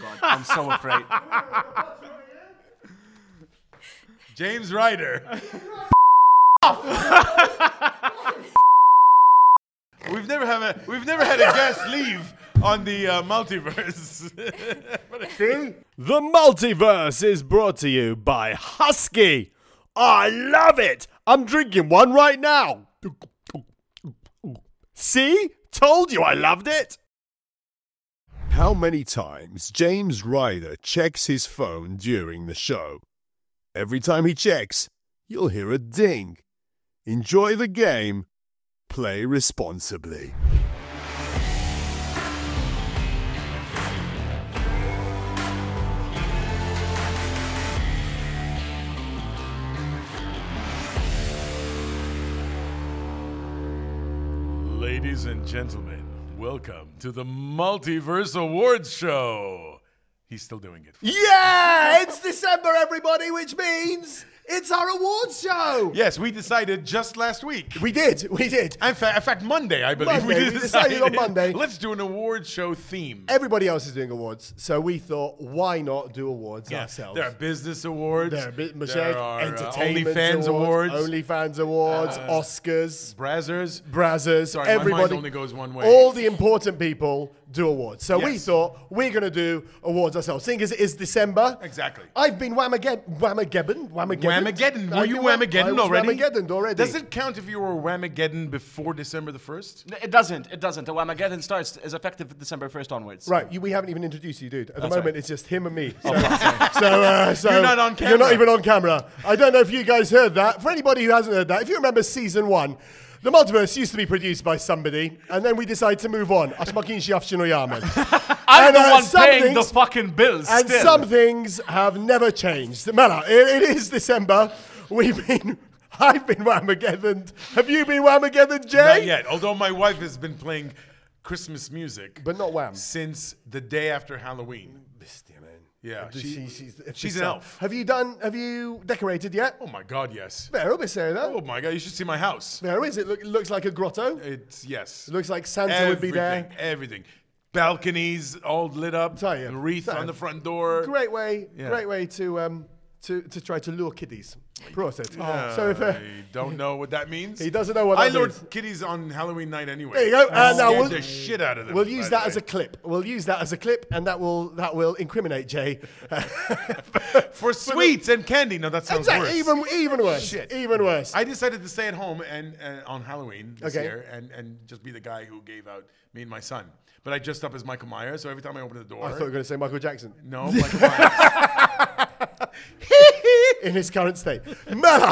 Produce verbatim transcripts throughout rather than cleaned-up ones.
God. I'm so afraid. James Ryder. We've never had a we've never had a guest leave on the uh, multiverse. See? The multiverse is brought to you by Husky. I love it. I'm drinking one right now. See? Told you I loved it. How many times James Ryder checks his phone during the show? Every time he checks, you'll hear a ding. Enjoy the game. Play responsibly. Ladies and gentlemen, welcome to the Multiverse Awards Show. He's still doing it. Yeah, it's December, everybody, which means it's our awards show. Yes, we decided just last week. We did, we did. In fact, in fact Monday, I believe. Monday, we, we decided on Monday. Let's do an awards show theme. Everybody else is doing awards, so we thought, why not do awards Yeah, ourselves? there are business awards. There are, bi- there are uh, entertainment OnlyFans awards, awards. OnlyFans awards, Uh, Oscars, Brazzers. Brazzers. Sorry, my everybody, mind only goes one way. All the important people do awards. So we Yes. thought we're going to do awards ourselves. Seeing as it is December. Exactly. I've been Whamageddon. Whamageddon? Whamageddon? Whamageddon. Were I've you been Wham- I Whamageddon was already? Whamageddoned already. Does it count if you were Whamageddon before December the first? It doesn't. It doesn't. The Whamageddon starts is effective December first onwards. Right, you, we haven't even introduced you, dude. At the That's moment, right. it's just him and me. So, so, uh, so You're not on You're not camera. even on camera. I don't know if you guys heard that. For anybody who hasn't heard that, if you remember season one, the multiverse used to be produced by somebody, and then we decided to move on. I'm And, the uh, one some paying the things- fucking bills. and still. some things have never changed. Mela, it, it is December. We've been. I've been Whamageddoned. Have you been Whamageddoned, Jay? Not yet. Although my wife has been playing Christmas music But not Wham. since the day after Halloween. Bestia, man. Yeah, She- she- she's she's an elf. Have you done? Have you decorated yet? Oh my God, yes. Vero, bestia, Oh though. my God, you should see my house. Vero, is it? Look, it looks like a grotto. It's yes. It looks like Santa would be there. Everything, Everything. Balconies all lit up. Tell you, a wreath tell on you. the front door. Great way, Yeah. great way to um to to try to lure kiddies. Process. Uh, So if uh, I don't know what that means. he doesn't know what I that lured means. kitties on Halloween night anyway. There you go. I Uh, now scared we'll- the shit out of them. We'll use by that the as a way. clip. We'll use that as a clip, and that will that will incriminate Jay. for sweets and candy. No, that sounds Exactly. worse. Even even worse. Shit. Even worse. I decided to stay at home and uh, on Halloween this Okay. year and, and just be the guy who gave out me and my son. But I dressed up as Michael Myers, so every time I opened the door, I thought you were going to say Michael Jackson no, Michael Myers. in his current state. Mela,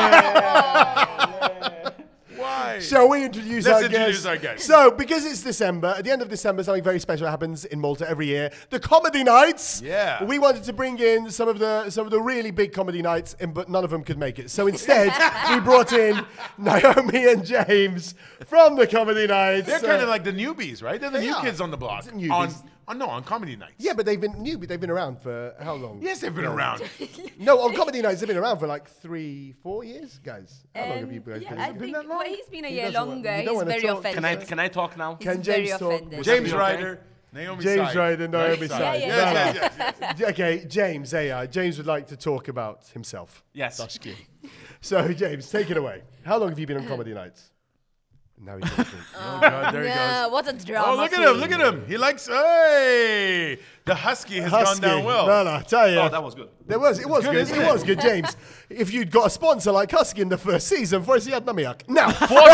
Why? shall we introduce Let's our introduce guest? our guest. So, because it's December, at the end of December, something very special happens in Malta every year. The comedy nights. Yeah. We wanted to bring in some of the some of the really big comedy nights, and, but none of them could make it. So instead, we brought in Naomi and James from the comedy nights. They're Uh, kind of like the newbies, right? They're the They new are. kids on the block. Newbies. On, on no, on comedy nights. yeah, but they've been new. They've been around for how long? Yes, they've been around. No, on comedy nights they've been around for like three, four years, guys. How long have Um, you guys yeah, been? I Been think that long? well, he's been a He year doesn't want- longer. you don't He's wanna very talk. offended. Can I can I talk now? He's Can very James talk? offended. James Okay. Ryder, Naomi James Side. Ryder, Naomi Side. Side. Yeah, Yes, yeah, yes, yes, yes. Okay, James, hey, uh, James would like to talk about himself. Yes. Dashki. So, James, take it away. How long have you been on comedy nights? Now he's talking. Oh, God, there he No, goes. what a drama. Oh, look at him, look at him. He likes, hey, the husky has gone down well. No, no, I tell you. Oh, that was good. There was, it was good, good, isn't it it? was good, James. If you'd got a sponsor like Husky in the first season, for Siad Namiak. Now,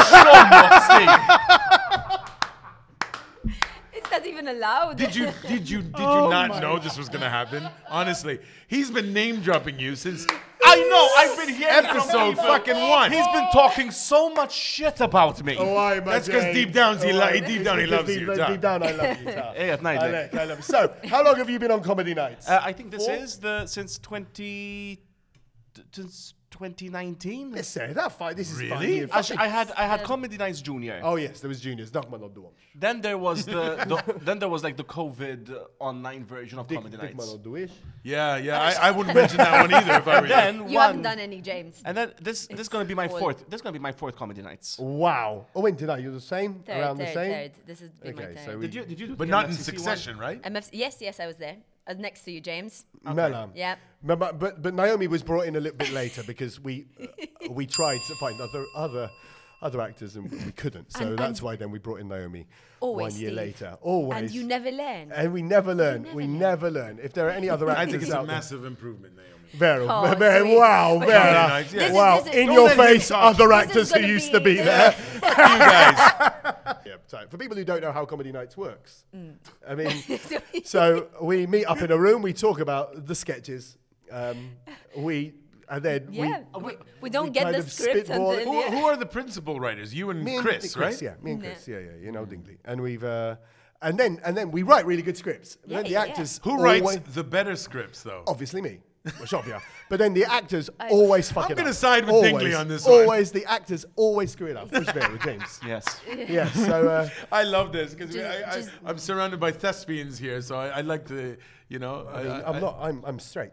It's not even allowed. Did you did you did you Oh not know this was gonna happen? Honestly, he's been name dropping you since I know. I've been here. episode fucking one. He's been talking so much shit about me. oh, I, my That's 'cause James. deep down he Oh, lo- I- deep it's down he because loves deep, you, Tom. Deep down, I love you, Tom. Hey, at night, I, like. like, I love you. So, how long have you been on comedy nights? Uh, I think this Four? is the since twenty t- since twenty nineteen. Let's say that fight. This is Really? fine. You Actually, I fucking- had I had Comedy Nights Junior. Oh yes, there was juniors. Knock man on the one. Then there was the, the then there was like the COVID uh, online version of Dick, Comedy dick man Nights. on the wish. Yeah, yeah. I, I wouldn't mention that one either if I were you. Then You one, haven't done any, James. and then this this is gonna be my all- fourth. This is gonna be my fourth Comedy Nights. Wow. Oh, when did I? You're the same? Third, Around therd, the same? third. This is been my Okay, third. so we- Did you did you? do But the not in M F C C one? succession, right? M F C yes, yes, I was there. Uh, next to you, James. Mela. Yeah. But, but- but but Naomi was brought in a little bit later because we uh, we tried to find other other other actors and we couldn't. So And- that's and why then we brought in Naomi Always, one year Steve. later. Always. And you never learn. And we never learn. never we learn. never learn. If there are any other I actors think it's a out there- massive improvement, Naomi. Very, Oh, very, sweet. wow, But- very, Very nice, yeah. This is- wow. this is- In Don't your let him face, talk. other This is actors who gonna used be- to be yeah. there. You guys. Yeah, so for people who don't know how Comedy Nights works, Mm. I mean, so we meet up in a room, we talk about the sketches, um, we, and then Yeah. we, We, we don't we get kind the of script spitball it. until Who, yeah. who are the principal writers? You and me and Chris, right? yeah, me and Yeah. Chris, yeah, yeah, you know Dingley, and we've, uh, and then and then we write really good scripts. And Yeah, then the yeah, yeah. actors Who writes always- the better scripts, though? Obviously me. Well, Shovia. But then the actors I- always fuck I'm it gonna up. side with always, Dingley on this one. Always, the actors always screw it up. Which fair with James. Yes. Yeah, so... Uh, I love this because Just- I, I, just- I'm surrounded by thespians here, so I, I like to, you know. I mean, I'm not... I'm, I'm straight.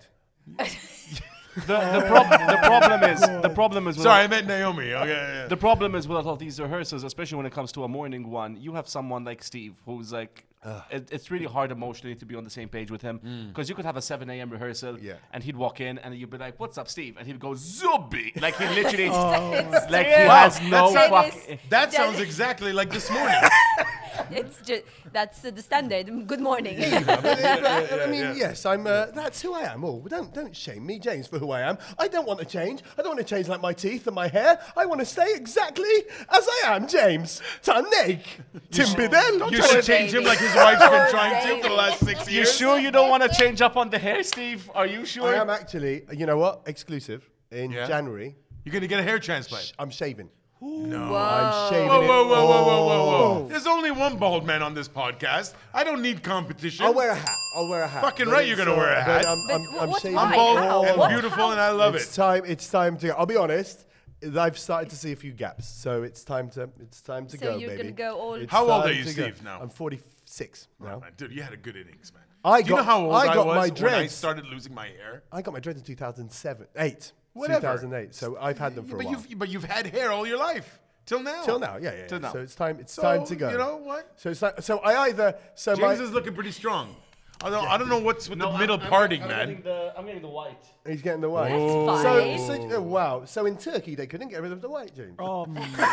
The, the, prob- the problem is the problem is with Sorry, I all- meant Naomi. Okay, yeah. the problem is with all these rehearsals, especially when it comes to a morning one. You have someone like Steve who's like, it, it's really hard emotionally to be on the same page with him because you could have a seven a.m. rehearsal Yeah. and he'd walk in and you'd be like, "What's up, Steve?" and he'd go Zubi, like he literally, It's like true. he Wow, has no that's- fuck. that Yeah. sounds exactly like this morning. It's just that's uh, the standard. Good morning. I mean, yes, I'm... Uh, that's who I am. Oh, don't, don't shame me, James, for who I am. I don't want to change. I don't want to change like my teeth and my hair. I want to stay exactly as I am, James. Taneg. Timbidel. You Poor should change him baby. like his wife's been Poor trying to for the baby. last six You years. sure you don't want to change up on the hair, Steve? Are you sure? I am actually, you know what? Exclusive. In Yeah? January, You're gonna get a hair transplant. I'm shaving. No. I'm shaving Whoa, it. whoa, whoa, whoa, whoa, whoa, whoa! Oh. There's only one bald man on this podcast. I don't need competition. I'll wear a hat. I'll wear a hat. Fucking But right you're it's, gonna uh, wear a but hat. I'm, But I'm, wh- I'm what- shaving why? I'm bald How? and What? beautiful, and I love it's it. time. It's time to. I'll be honest. I've started to see a few gaps, so it's time to. It's time to So go, you're baby. gonna go all- It's How old time are you, to go. Steve, now? I'm forty-six now. Man, dude, you had a good innings, man. I Do you know got- how old I I, got was my when I dreads. started losing my hair? I got my dreads in two thousand seven, eight, Whatever. two thousand eight. So I've had them for but a while. you've but you've had hair all your life till now. Till now, yeah, yeah. Till yeah. now. So it's time. It's So, time to go. you know what? So it's like, so I either so James my is looking pretty strong. Although I don't know what's with No, the I'm- middle I'm- parting, I'm man. getting the, I'm getting the white. he's getting the white. That's So, fine. so oh, wow. So in Turkey they couldn't get rid of the white, James. Oh,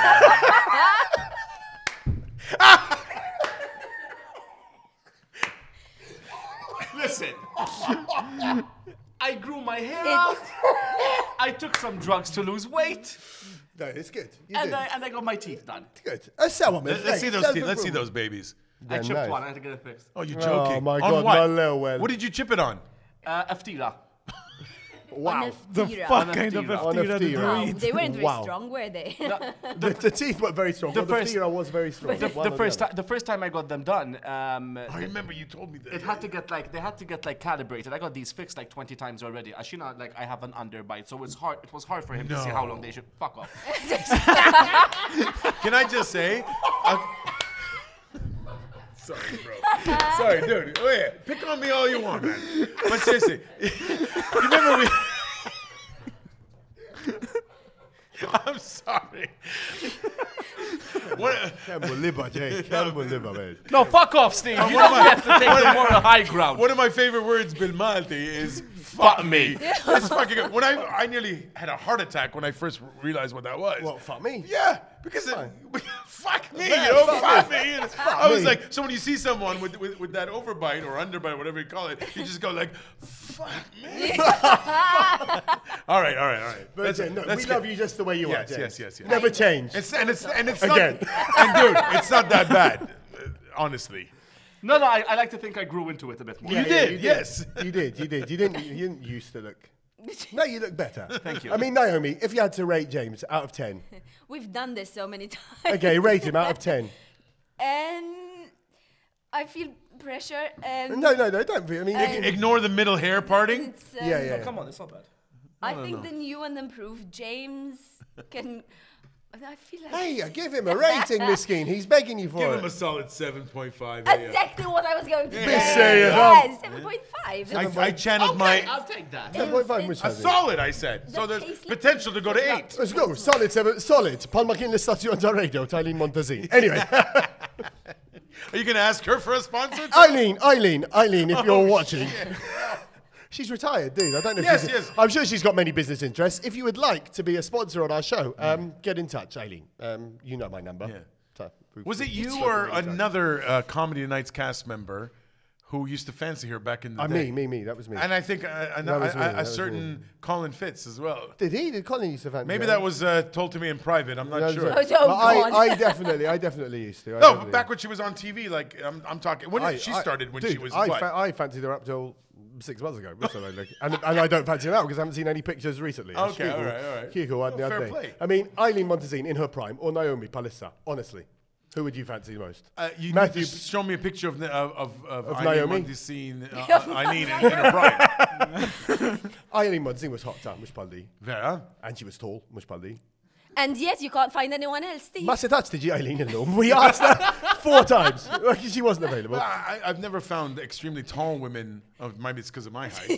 listen. I grew my hair out. I took some drugs to lose weight, No, it's good. You and did. I and I got my teeth done. Good. A salmon. Let- Let's see those teeth. Let's see those babies. I They're chipped nice. one. I had to get it fixed. Oh, you're Oh, joking. my On God, what? my little well. What did you chip it on? Uh, Aftira. Wow. The fuck kind of On a Wow, Wow. they weren't very Wow. strong, were they? The, the teeth were very strong. the but first- the Fira was very strong. The, One the or first other. time, the first time I got them done, um, I remember you told me that. it had to get like they had to get like calibrated. I got these fixed like twenty times already. Ashina, like I have an underbite, so it's hard. It was hard for him to see how long they should fuck off. Can I just say? uh, Sorry, bro. Sorry, dude. Wait, pick on me all you want, man. But seriously, you remember we? I'm sorry. What? Campbell liver, Jay. Campbell liver, man. No, fuck off, Steve. You What don't am I- get to take the moral high ground. One of my favorite words, Bill Malti, is fuck me. It's fucking good. When I I nearly had a heart attack when I first realized what that was. What, fuck me? Yeah, because it, fuck me, Yeah, you know, fuck fuck me. me. And I was me. like, so when you see someone with, with with that overbite or underbite, whatever you call it, you just go like, fuck me. all right, all right, all right. But Let's- Jay, no, let's we get- love you just the way you Yes, are, Jay. yes, yes, yes. Never change. It's and it's and it's Again. not, and dude, it's not that bad, uh, honestly. No, no, I, I like to think I grew into it a bit more. You did, yes. You did, you did. You didn't, you didn't used to look. No, you look better. Thank you. I mean, Naomi, if you had to rate James out of ten, We've done this so many times. okay, rate him out of ten. And I feel pressure. And No, no, no, don't. be- I mean, And- Ignore the middle hair parting. it's, um, yeah, yeah. Come on, it's not bad. I think the new and improved James can. I feel like Hey, give him a rating, Miskin. He's begging you for Give it. him a solid seven point five. exactly what I was going to say. say it, Yes, seven point five. I, I channeled my I'll take that. seven point five, which a was it? solid. I said so. There's paisley- potential to go to eight. Let's go. Solid, seven, solid. Palma Kin l-istazzjon ta' radio ta' Lin Montazin. Anyway. Are you going to ask her for a sponsor? Eileen, Eileen, Eileen, if you're watching. She's retired, dude. I don't know if Yes, she's... yes. I'm sure she's got many business interests. If you would like to be a sponsor on our show, um, get in touch, Eileen. Um, you know my number. Yeah. So, we've- Was it we've you spoken or many times. another uh, Comedy Nights cast member who used to fancy her back in the Uh, day? me, me, me. That was me. And I think uh, I, That was I, me, I, that a was certain me. Colin Fitz as well. Did he? Did Colin used to fancy Maybe her? that was uh, told to me in private. I'm not That was sure. it. Oh, oh, But I, God. I definitely, I definitely used to. I No, definitely- back when she was on T V, like I'm, I'm talking. When I- did she I- started? When dude, she was I, what? fa- I fancied her up till six months ago. So like, and, and I don't fancy her now because I haven't seen any pictures recently. It's Okay, Hugo- all right, all right. Hugo had the Oh, other fair day. play. I mean, Eileen Montezine in her prime or Naomi Palissa, honestly. Who would you fancy most? Uh, you Matthew- need to show me a picture of of of, of, Of Eileen Naomi? Montesine, uh, Eileen in, in her prime. Eileen Montezine was hot, much paldi. Vera. And she was tall, much paldi. And yet you can't find anyone else, Steve. Must have touched did you, Eileen? Hello. We asked her four times. She wasn't available. Well, I, I've never found extremely tall women. Oh, maybe it's because of my height.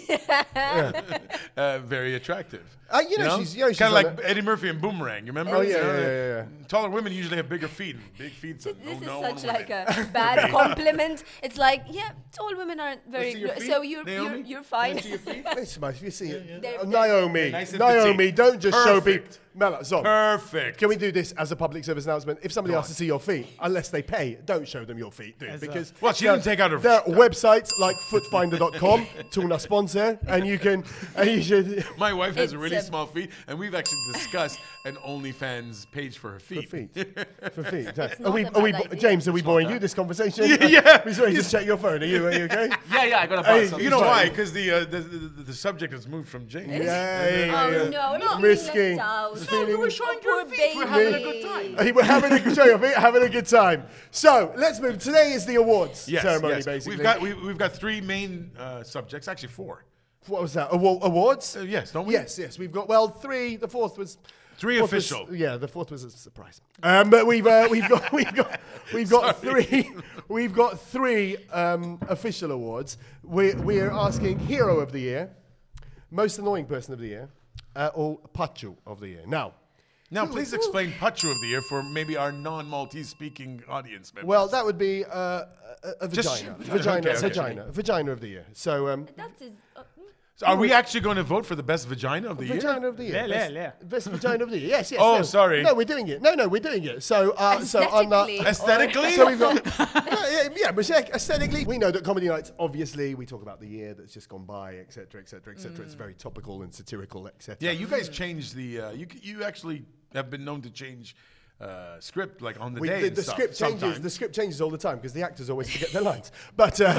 uh, very attractive. Uh, you know, she's- you know, she's kind of on like a- Eddie Murphy and Boomerang. You remember? Oh, yeah, You know, yeah, the- yeah, yeah. Taller women usually have bigger feet. Big feet. So This no, is no such one like women. a bad compliment. It's like, yeah, tall women aren't very see your good. feet, So you're, you're, Naomi? you're fine. It's nice if you see it. They're- Uh, they're- Naomi, Nice and Naomi, petite. don't just show Perfect. people. Mela, Zom, Perfect. can we do this as a public service announcement? If somebody Go asks on. to see your feet, unless they pay, don't show them your feet, dude. Because Well, she there- didn't take out her- There are websites like footfinder dot com, Tuna sponsor, and you can, and you should. My wife has It's really a- small feet, and we've actually discussed an OnlyFans page for her For feet. feet. For feet. Are not we, a are we, bad idea. James, are we boring you this conversation? Yeah. We sorry, just check your phone. Are you, are you okay? Yeah, yeah, I got a Hey, bus. You know Sorry. why? Because the, uh, the, the the subject has moved from James. Yeah, yeah, Oh yeah. no, he's Risky. feeling left out. He's feeling- you were showing your feet. We're having a good time. Hey, We're having a good show, I think, having a good time. So let's move. Today is the awards Yes, ceremony, yes. basically. We've got we, we've got three main uh, subjects, actually four. What was that? Awa- awards? Uh, yes, don't we? Yes, yes. We've got well three. The fourth was Three fourth was- official. yeah, the fourth was a surprise. Um, but we've uh, we've got we've got we've got three we've got three um, official awards. We we are asking Hero of the Year, Most Annoying Person of the Year, uh, or Pachu of the Year. Now. Now, please explain Pachu of the Year for maybe our non-Maltese speaking audience members. Well, that would be uh, a, a Just- vagina, okay, vagina, okay. vagina, vagina of the year. So, um, That is. Uh, mm. So are we actually going to vote for the best vagina of the year? vagina of the year. Yeah, best, yeah, yeah. best vagina of the year. Yes, yes. Oh, no. sorry. No, we're doing it. No, no, we're doing it. So, uh, so on Aesthetically. that. Aesthetically? So we've got, yeah, yeah, yeah, but yeah, aesthetically, we know that comedy nights, obviously, we talk about the year that's just gone by, et cetera, et cetera, et cetera. It's very topical and satirical, et cetera. Yeah, you guys changed the. Uh, you you actually have been known to change uh, script like on the We, day. the and the stuff script changes. sometimes. The script changes all the time because the actors always forget their lines. But uh,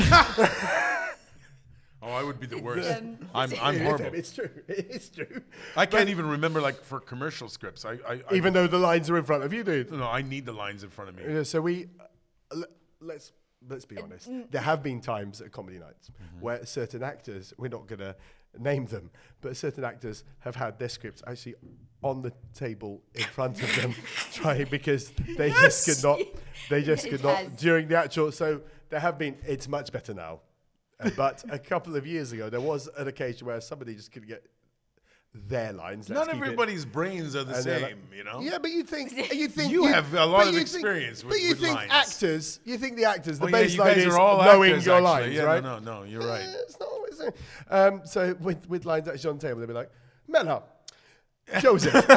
Oh, I would be the worst. Um, I'm I'm horrible. It's true. It's true. I can't even remember like for commercial scripts. I, I, I Even though the lines are in front of you, dude. no, I need the lines in front of me. Yeah, so we uh, le- let's let's be honest. There have been times at comedy nights where certain actors, we're not gonna name them, but certain actors have had their scripts actually on the table in front of them, trying because they just could not. They just It could not has. during the actual. So there have been. It's much better now. Uh, but a couple of years ago, there was an occasion where somebody just couldn't get their lines. Let's Not keep it. everybody's brains are the And they're same, like- you know. Yeah, but you think you think You have a lot but of you experience think, with- But you with think lines. actors, you think the actors, the Oh, yeah, you baseline guys is are all knowing actors, your actually. lines, yeah, right? No, no, no, you're Yeah, right. it's not always there. Um, so with with lines actually on the table, they'll be like, Mela, Joseph.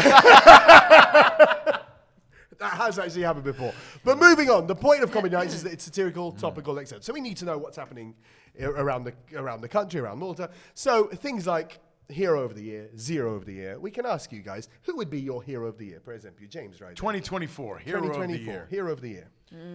That has actually happened before. But moving on, the point of comedy nights is that it's satirical, topical, et cetera. So we need to know what's happening i- around the around the country, around Malta. So things like hero of the year, zero of the year. We can ask you guys, who would be your hero of the year? For example, James, right? twenty twenty-four, hero of the twenty twenty-four, year. hero of the year.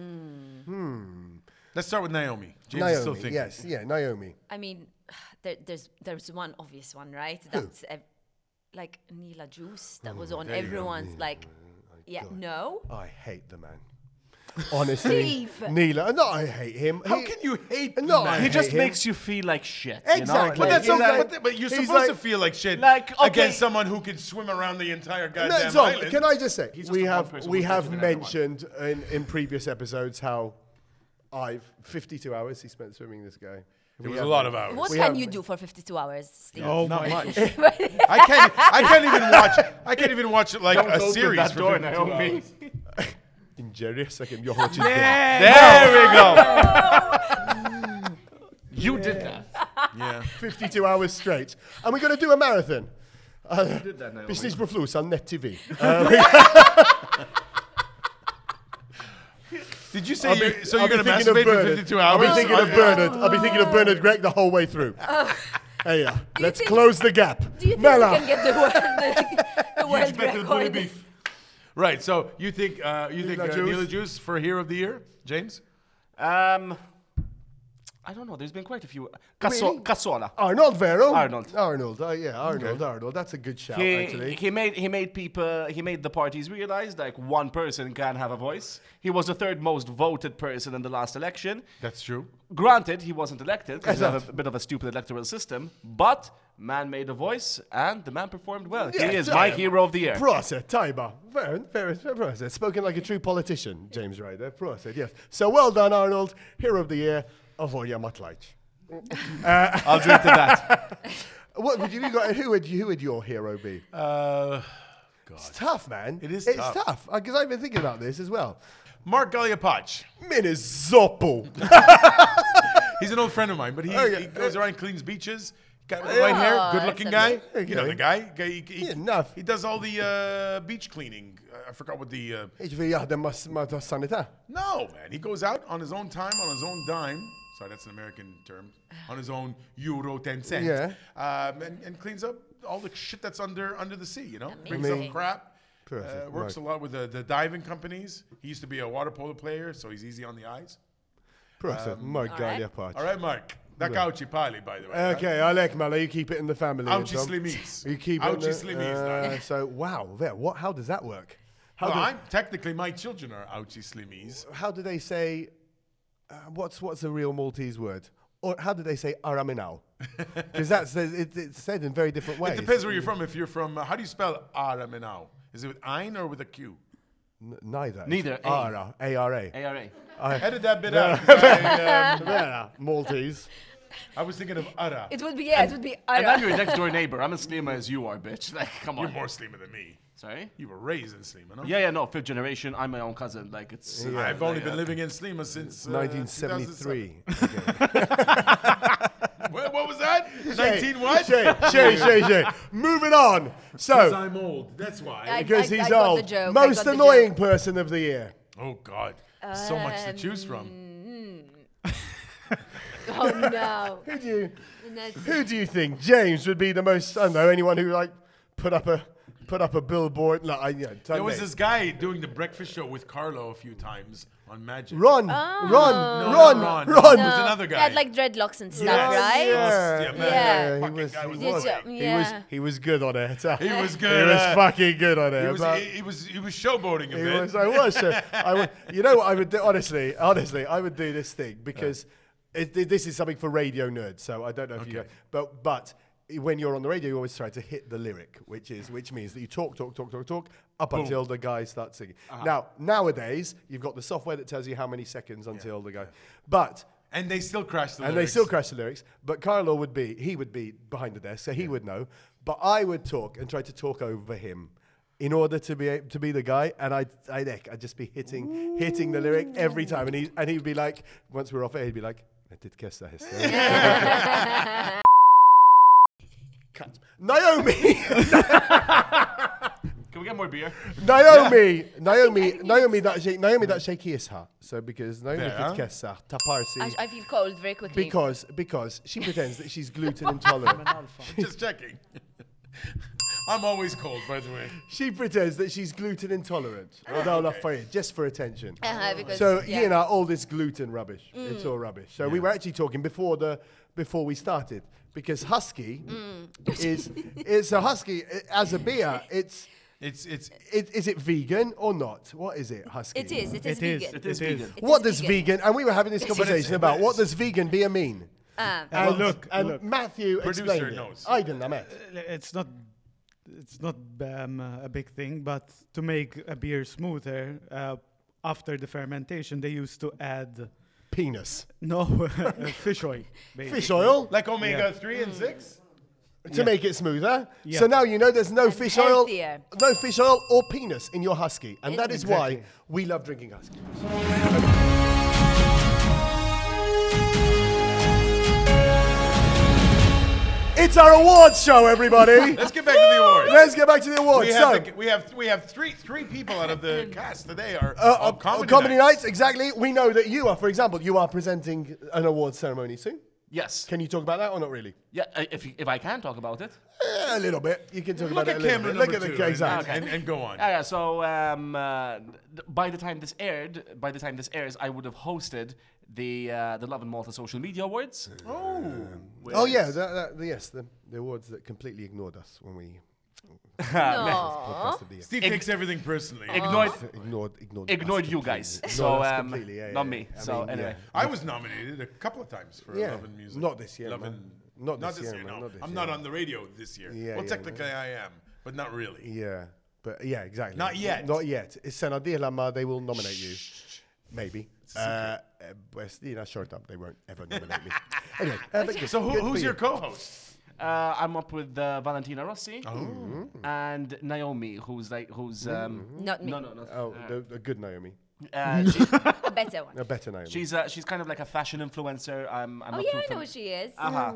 Let's start with Naomi. James is still Naomi, thinking. yes, yeah, Naomi. I mean, there, there's there's one obvious one, right? That's ev- like Neela Juice. That was on there you go. everyone's like. Yeah. No. I hate the man. Honestly, Steve. Neela. No, I hate him. How He- can you hate No, the man? I He hate just him. makes you feel like shit. You know? Exactly. But that's He's okay. like- but, but you're he's supposed to like- feel like shit Like, okay. against someone who can swim around the entire No, goddamn Tom, island. can I just say, He's just we the one have person we who's have better than everyone. mentioned in, in previous episodes how I've fifty-two hours he spent swimming. This guy. It was a lot of hours. What We can have- you do for fifty-two hours, Steve? Oh Not my much. I can't. I can't even watch. I can't even watch like Don't a open series that for door, fifty-two Naomi. hours. Jerry, second your watching There we go. You did that. Yeah. fifty-two hours straight. And we're going to do a marathon. Uh, did that, Naomi. Business Bruflus on Net T V. Uh, Did you say I'll be- you, so? I'll You're be gonna thinking of masturbate for Bernard. fifty-two I'll hours? be thinking of Okay. Bernard. I'll be thinking of Bernard Gregg the whole way through. Hey, yeah. Let's think- close the gap. Do you think Mela. we can get the world, the, the world record? Right. So you think uh, you think Nila uh, Juice? Nila Juice for Hero of the Year, James? Um, I don't know. There's been quite a few. Casso- Really? Cassola. Arnold Vero. Arnold. Arnold. Uh, yeah, Arnold. Arnold. That's a good shout, He, actually. he made he made people he made the parties realize like one person can have a voice. He was the third most voted person in the last election. That's true. Granted, he wasn't elected because we have Exact. a, bit of a stupid electoral system, but man made a voice and the man performed well. Yeah, he is yeah. my hero of the year. Proset, Taiba. Very, very, very proset. Spoken like a true politician, James Ryder. Proset, yes. So well done, Arnold. Hero of the year. Avoya Matlaic. I'll drink to that. What would you, you got? Who would you, who would your hero be? Uh, It's tough, man. It is It's tough. tough because I've been thinking about this as well. Mark Galiapach. Minizoppo. He's an old friend of mine, but he, Oh, yeah. he goes around, cleans beaches. Guy with the white hair, Oh, good-looking that's guy. amazing. You know Okay. the guy. guy he, he, Yeah, enough. he does all the uh, beach cleaning. Uh, I forgot what the. Uh, Ich will ja, der muss mal das Sanitär. no, man. He goes out on his own time, on his own dime. Sorry, that's an American term. On his own euro ten cent. Yeah. Um, and, and cleans up all the shit that's under under the sea. You know, brings Amazing. up crap. Uh, Perfect, works Mark. a lot with the, the diving companies. He used to be a water polo player, so he's easy on the eyes. Proset, Mark all right. Galiapach. All right, Mark. Da kauci pali, by the way. Okay, I like Mala. You keep it in the family. Auci Tom. slimis. You keep it in Auci the, slimis, uh, no. So, wow, there. What? How does that work? How, Well, do, I'm technically my children are Auci slimis. how do they say, uh, what's what's a real Maltese word? Or how do they say araminau? Because that's it, it's said in very different ways. It depends where you're from. If you're from, uh, how do you spell Aramenau? Is it with ein or with a Q? N- neither. It's Neither, A. Ara, A R A. A R A. Edit that bit out. 'cause I, um, Yeah, Maltese. I was thinking of Ara. It would be, yeah, it would be. And I'm your next door neighbor. I'm as slim as you are, bitch. Like, come You're on. more Slima than me. Sorry? You were raised in Slima, no? Yeah, yeah, no, fifth generation. I'm my own cousin. Like, it's. Yeah. I've only been living in Slima since uh, nineteen seventy-three. two thousand seven. What, what was that? nineteen what? Shay, Shay, Shay, Shay. Moving on. Because So, I'm old. That's why. I- because I he's got the old. joke, I Most got the annoying joke. person of the year. Oh God, so much to choose from. Oh no. Who do you, That's- who do you think James would be the most? I don't know. Anyone who like put up a put up a billboard? Like, I, you know, tell There was me. this guy doing the breakfast show with Carlo a few times on Magic. Ron, Oh. Ron, No, Ron, not Ron. Ron. No. There's another He guy. had like dreadlocks and stuff, Yes, right? Yeah, Yeah, man. Yeah. he Fucking was, guy he was was, awesome. he was, Yeah. he was good on it. He was He good. was uh, fucking good on it. He was, but- he, he was he was showboating a He bit. was, I was. uh, I would, you know what I would do? Honestly, honestly, I would do this thing because it, it- this is something for radio nerds. So I don't know if you, Okay. but but when you're on the radio, you always try to hit the lyric, which is which means that you talk, talk, talk, talk, talk up Boom. until the guy starts singing. Now nowadays, you've got the software that tells you how many seconds until the guy, but. and they still crashed the And lyrics. they still crash the lyrics, but Carlo would be, he would be behind the desk, so he would know. But I would talk and try to talk over him in order to be a- to be the guy, and I'd, I'd, I'd just be hitting hitting the lyric every time. And, he, and he'd be like, once we were off air, he'd be like, I did kiss that. Cut. Naomi! Can we get more beer? Naomi! Naomi! Naomi that shake Naomi that shake her. So because Naomi Yeah. did kiss her, taparsi. I, I feel cold very quickly. Because because she pretends that she's gluten intolerant. Just checking. I'm always cold, by the way. She pretends that she's gluten intolerant. No, not for you, just for attention. Uh-huh, because, So yeah. you know, all this gluten rubbish. It's all rubbish. So we were actually talking before the before we started because husky is it's a husky i- as a beer. It's It's it's it, is it vegan or not? What is it, husky? It is. It is It is. vegan. It is It is. vegan. It What is does vegan? And we were having this It's- conversation but about it's- what does vegan beer mean. Ah. And, Well, look, and look. Matthew Producer explained knows. it. I didn't. I met. It's not it's not um, uh, a big thing, but to make a beer smoother, uh, after the fermentation, they used to add Penis. no uh, fish oil. basically. Fish oil. like omega Yeah. three and six. to Yeah. make it smoother. Yeah. So now you know there's no And fish healthier. oil, no fish oil or penis in your husky, and that is Exactly. why we love drinking husky. It's our awards show, everybody. Let's get back to the awards. Let's get back to the awards. We so, have, the, we have we have three three people out of the cast today are uh, all uh, comedy, comedy nights. nights, exactly. We know that you are, for example, you are presenting an awards ceremony soon. Yes. Can you talk about that or not really? Yeah, uh, if, if I can talk about it. Eh, a little bit. You can talk Look about at it a little camera bit. number Look at two the and, exactly. and, and go on. Yeah, yeah. So um, uh, th- by the time this aired, by the time this airs, I would have hosted the uh, the Love and Malta Social Media Awards. Oh, Oh yeah, that, that, yes, the, the awards that completely ignored us when we No. podcast of the year. Steve Ig- takes everything personally. Ignored, Ignored, ignored, ignored us you completely. guys. Ignored So us um, completely, yeah, not yeah, me. yeah. I So mean, anyway, I was nominated a couple of times for Yeah. Love and Music. Not this year, Love man. and Not not this this year, year. man, No, not this I'm year. not on the radio this year. Yeah, well, yeah, technically I am, but not really. Yeah, but yeah, exactly. Not yet. Not yet. It's an idea, Lama. They will nominate you. Maybe. Uh, uh, but you know, short up, they won't ever nominate me. Anyway, uh, but good, So who, good for who's you. your co-host? uh, I'm up with uh, Valentina Rossi Oh. and Naomi, who's like who's um, Not me. no no no. Oh, the, the good Naomi, Uh, she, A better one. a better Naomi. she's uh, she's kind of like a fashion influencer. I'm I'm Oh not yeah, too I know fam- who she is. Uh-huh.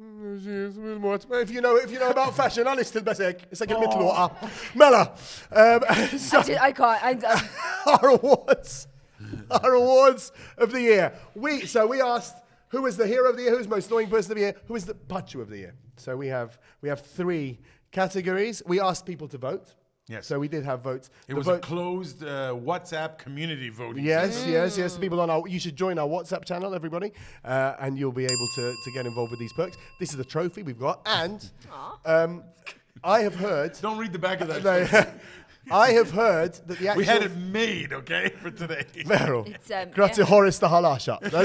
If you know, if you know about fashion, Alice Tilbesek, it's like a middle order. Mella. Um, so Actually, I can't. I, I, our awards, our awards of the year. We so we asked who was the hero of the year, who's most annoying person of the year, who is the Pachu of the year. So we have we have three categories. We asked people to vote. Yes. So we did have votes. It The was a vote- closed uh, WhatsApp community voting. Yes, system. yes, yes. The people on our, you should join our WhatsApp channel, everybody, uh, and you'll be able to, to get involved with these perks. This is the trophy we've got, and um, I have heard. Don't read the back of that. No, I have heard that the actual. We had it made, okay, for today. Vero. It's, um, Grazie yeah. Horace the Halasha. and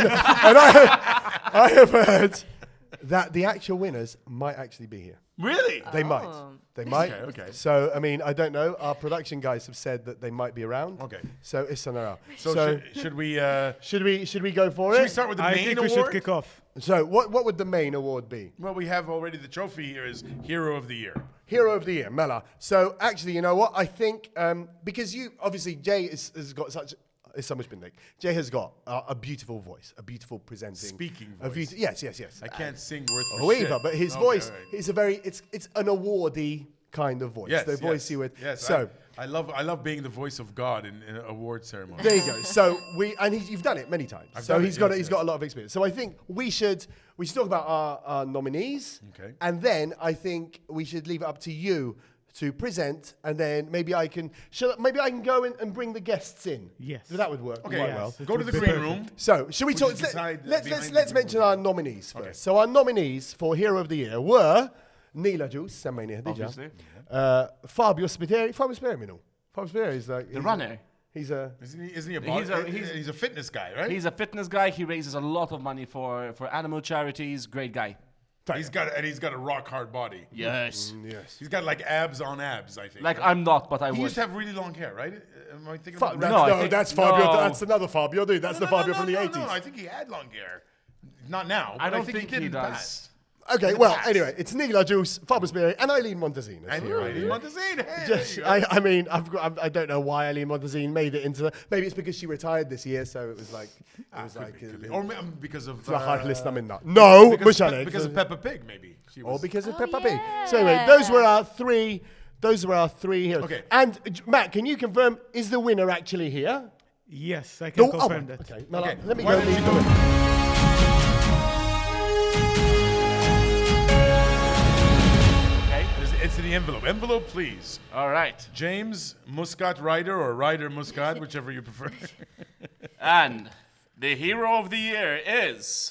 I, I have heard that the actual winners might actually be here. Really? They might. Oh. They might. Okay, okay. So, I mean, I don't know. Our production guys have said that they might be around. Okay. So, it's an hour. So, So, should, should we uh, should we should we go for should it? we start with the I main think we award? should kick off. So, what what would the main award be? Well, we have already the trophy here is Hero of the Year. Hero of the Year, Mela. So, actually, you know what? I think um, because you obviously Jay is, has got such. It's so much been like Jay has got uh, a beautiful voice, a beautiful presenting, Speaking a voice. yes, yes, yes. I can't sing worth for Oh, shit. either, but his Okay, voice all right. is a very it's it's an awardy kind of voice. Yes, the voice yes, you would. Yes, So I, I love I love being the voice of God in, in an award ceremony. there you go. So we and he, you've done it many times. I've so done it, he's got yes, he's yes. got a lot of experience. So I think we should we should talk about our, our nominees. Okay. And then I think we should leave it up to you to present, and then maybe I can shall, maybe I can go in and bring the guests in. Yes. That would work Okay, quite Yes, well. it go to would the be green perfect. room. So, should we We talk? should Let, decide, uh, let's behind let's the let's green mention room. our nominees first. Okay. So our nominees for Hero of the Year were Neela Juice, Samania Hadija, Obviously. uh, Fabio Spiteri. Fabio Spiteri, no. Fabio Spiteri is like The he's runner. A, he's a Isn't he, isn't he a, He's bod- a- uh, he's- he's a fitness guy, right? He's a fitness guy. He raises a lot of money for for animal charities. Great guy. he's got a, and he's got a rock hard body. Yes. yes. He's got like abs on abs, I think. Like right? I'm not, but I He would. used to have really long hair, right? Uh, Am I thinking Fa- about that's, No, I no, think- that's Fabio. no. That's another Fabio, dude. That's No, the no, Fabio no, from the no, eighties. No, I think he had long hair. Not now. I but don't think, think he did he in the does. past. Okay, well, anyway, it's Neela Juice, Fabio Spiteri, and Eileen Montezine. And you're right. Montezine. Hey, Just, there you go. I, I mean, I've got, I've, I don't know why Eileen Montezine made it into the. Maybe it's because she retired this year, so it was like. It was Could like. be, could be. uh, Or um, because of. it's a hard uh, list I'm in now. No, because, Bush Pe- Alex. because of Peppa Pig, maybe. She Or was. because of Oh, Peppa Pig. So anyway, those were our three. Those were our three heroes. Okay. And uh, J- Matt, can you confirm? Is the winner actually here? Yes, I can No, confirm oh, that. Okay. Now, Okay, let me why go. don't you lead go- the winner. Okay. It's, it's in the envelope. Envelope, please. All right. James Muscat Ryder or Ryder Muscat, whichever you prefer. And the hero of the year is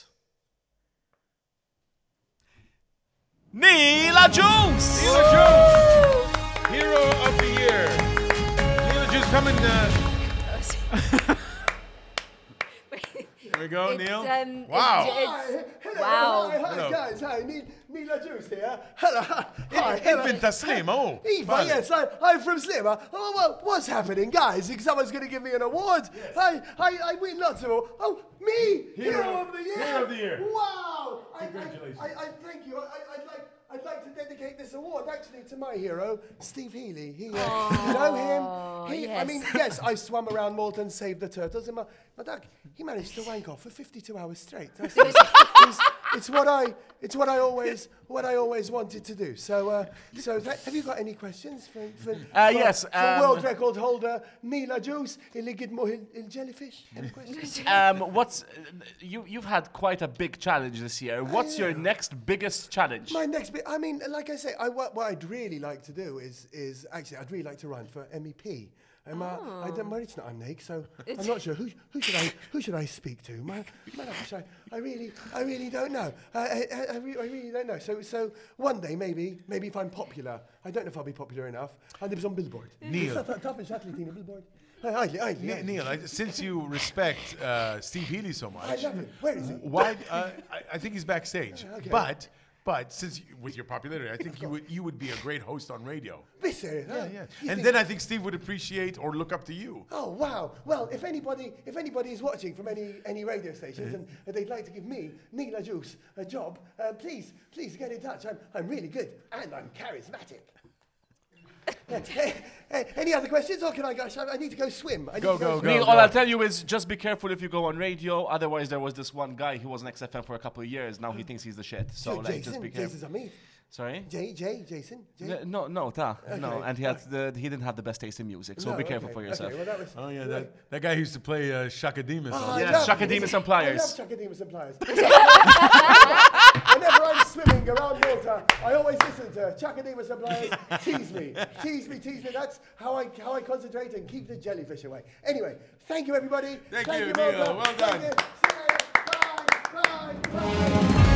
Neela Jones. Neela Jones, hero of the year. Neela Jones, come and. Uh, there we go, It's, Neil. um, wow. it's- it's- Hello, Wow. Hi, hi Hello. guys. Hi, Ne- Neela Juice here. Hello. Hi. hello. Ibn Taslim, oh. Eva, vale. yes, I, I'm from Slimmer. Oh, well, what's happening, guys? Think someone's going to give me an award? I, I, I win lots of awards. Oh, me, hero, of the year. Hero of the year. Wow, I, Congratulations. I, I, I thank you. I, I, I'd like, I'd like to dedicate this award actually to my hero, Steve Healy. He, uh, you know him. He, I yes. mean, yes, I swam around Malta and saved the turtles, and my, my dad, he managed to wank off for fifty-two hours straight. That's, it's, it's what I, it's what I always, what I always wanted to do. So, uh, so th- have you got any questions for, for, Uh, for, yes, for um, world record holder Neela Juice, Illigid Mohil Jellyfish? Any questions? Um, what's uh, you? You've had quite a big challenge this year. What's your next biggest challenge? My next bit, I mean, like I say, I, what, what I'd really like to do is, is actually, I'd really like to run for M E P. Um, uh, I don't, my it's not on Nick, so I'm not sure who, who should I who should I speak to. My, my gosh, I, I really I really don't know. I, I, I, I, re- I really don't know. So so one day maybe maybe if I'm popular, I don't know if I'll be popular enough. And it was on Billboard. Neil. Tough and Shatley thing, Billboard. I, I, I, Ne- Neil, I, since you respect uh, Steve Healy so I much, love him. Where is he? why? Uh, I, I think he's backstage. Okay. But but since you, with your popularity, I think you would you would be a great host on radio. This area, huh? Yeah, yeah. You And think- then I think Steve would appreciate or look up to you. Oh wow! Well, if anybody, if anybody is watching from any any radio stations and, and they'd like to give me Neela Juice a job, uh, please, please get in touch. I'm I'm really good and I'm charismatic. Uh, eh, eh, any other questions, or can I go? shall I I need to go swim. I Go, need to go, swim. Neil, go. all I'll tell you is just be careful if you go on radio. Otherwise, there was this one guy who was on X F M for a couple of years. Now he thinks he's the shit. So, So like, Jason, just be careful. Jason's on me. Sorry. Jay, Jay, Jason. Jay. N- No, no, ta, no, Okay. and he had the he didn't have the best taste in music, so No, be careful okay, for yourself. Okay, well, that was, Oh yeah, that, that guy who used to play uh, Shaka Demus. Oh, on- I Yeah, love- Shaka Demus and Pliers. I love Shaka Demus and Pliers. Whenever I'm swimming around Malta, I always listen to Shaka Demus and Pliers. Tease me, tease me, tease me. That's how I how I concentrate and keep the jellyfish away. Anyway, thank you everybody. Thank you, Malta. Neil. Well Thank done. you. See you later. Bye, bye, bye.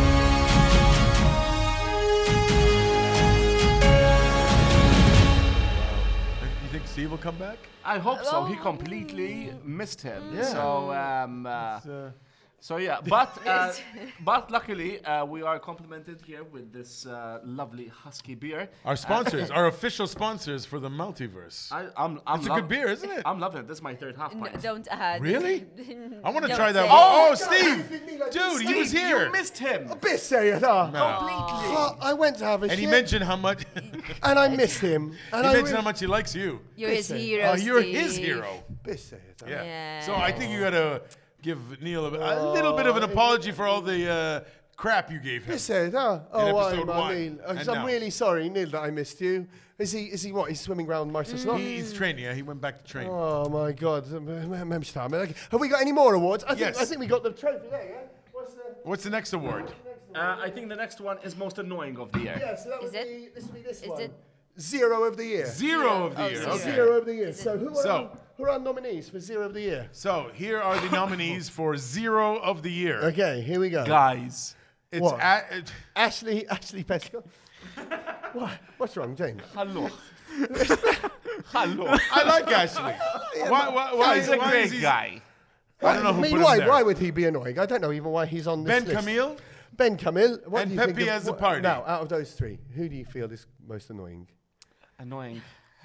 You think Steve will come back? I hope so. He completely missed him. Yeah. So, um, uh, It's, uh, so yeah. But uh, but luckily, uh, we are complimented here with this uh, lovely husky beer. our sponsors, our official sponsors for the multiverse. I, I'm, I'm It's a lov- good beer, isn't it? I'm loving it. This is my third half No, pint. don't add. Really? I want to Don't try that say one. it. Oh, God, Steve! Neela Juice. Dude, he was Steve, here. You missed him. A bit serious, huh? Completely. Well, I went to have a And he shit, mentioned how much. and I missed him. And he I mentioned re- how much he likes you. You're his Listen. hero. Oh, you're his Steve. hero. Bit serious, huh? Yeah. Yeah. So I think you gotta give Neil a, a little bit of an apology for all the uh, crap you gave him. Bit serious, huh? Oh, why, episode my one. Neil. Uh, 'cause And I'm now. really sorry, Neil, that I missed you. Is he? Is he what? He's swimming around Marshall He- He's training. Yeah, he went back to train. Oh my God! Have we got any more awards? I think Yes. I think we got the trophy there. Yeah. What's the? What's the next award? Uh, I think the next one is most annoying of the year. Yeah. So that Is would it? be this. Would be this Is one. it? Zero of the year. Zero of the Oh, year. zero. Okay. Zero of the year. So who are So- our, who are our nominees for zero of the year? So here are the nominees for Zero of the Year. Okay, here we go. Guys. It's What? a, it, Ashley Ashley Pesco. what? What's wrong, James? Hello. Hello. I like Ashley. Why? Why? Why, He's a why great is he- guy. I don't know who I mean, put him why? there. Why would he be annoying? I don't know even why he's on this Ben list. Camille. Ben Camille. What And do you think Pepe of- as the what- party. Now, out of those three, who do you feel is most annoying? Annoying.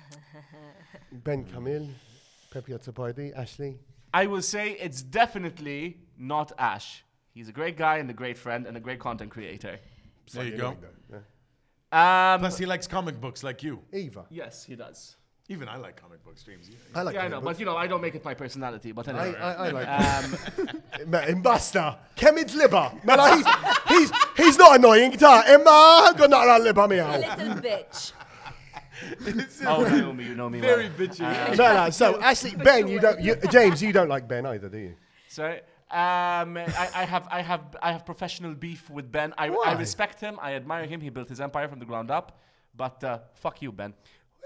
Ben Camille, Pepe at the party, Ashley. I will say it's definitely not Ash. He's a great guy and a great friend and a great content creator. There you Slightly go. annoying, though, yeah. Um, Plus, he likes comic books like you. Eva. yes, he does. Even I like comic books, James. Yeah. I like yeah, I comic know, books. but you know, I don't make it my personality. But I, anyway, I, I like um, Ma- Imbasta. Kemid Libba. Man, I- he's, he's, he's not annoying. Ta. Emma, got not around Libba me out. Little bitch. oh, Naomi, you know me Very well. bitchy. No, no. So, Ashley, Ben, you don't. You, James, you don't like Ben either, do you? Sorry. Um, I, I have, I have, I have professional beef with Ben. I, Why? I respect him. I admire him. He built his empire from the ground up. But uh, fuck you, Ben.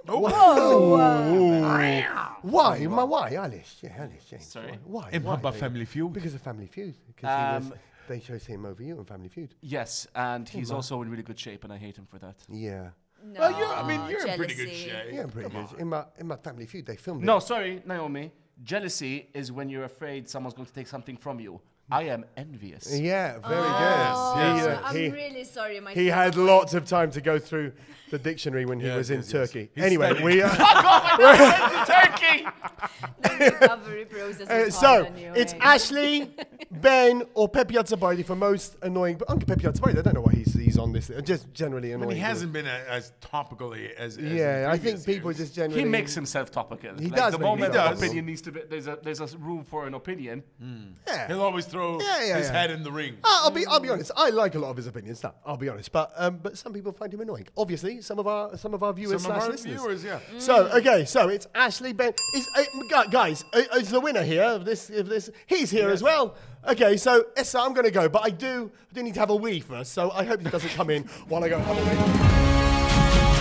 Why? My why? Alice. Yeah, Alice. James. Sorry? Why? In Why? Papa Why? Family Feud. Because of Family Feud. Because Um, they chose him over you in Family Feud. Yes, and he's also in really good shape, and I hate him for that. Yeah. No, Well, you're, I mean, you're in pretty good jealousy. shape. Yeah, I'm pretty good. In my in my Family Feud, they filmed No, it. sorry, Naomi. Jealousy is when you're afraid someone's going to take something from you. I am envious. Yeah, very good. Oh, yes, yes. I'm He- really sorry, my He had lots of time to go through the dictionary when he Yes, was in yes, yes. Turkey. He's Anyway, studying. we. Uh, Turkey. The recovery process Uh, was so hard on you, it's eh? Ashley, Ben, or Pepe Azzabardi for most annoying. But Uncle Pepe Azzabardi, I don't know why he's he's on this. list. Just generally I annoying. mean, he hasn't been a, as topical as. as in Yeah, I think previous people years. just generally. He makes himself topical. He like does The make moment himself an topical. opinion needs to be, there's a there's a room for an opinion. Yeah. He'll always throw Yeah, yeah, his yeah. head in the ring. Uh, I'll be I'll be honest. I like a lot of his opinions. No, I'll be honest. But um, but some people find him annoying. Obviously, some of our some of our viewers Some of slash our listeners. viewers, yeah. So okay, so it's Ashley Ben. Is uh, gu- guys uh, is the winner here of this of this? He's here as well. Okay, so Essa, I'm going to go, but I do I do need to have a wee first. So I hope he doesn't come in while I go have a wee.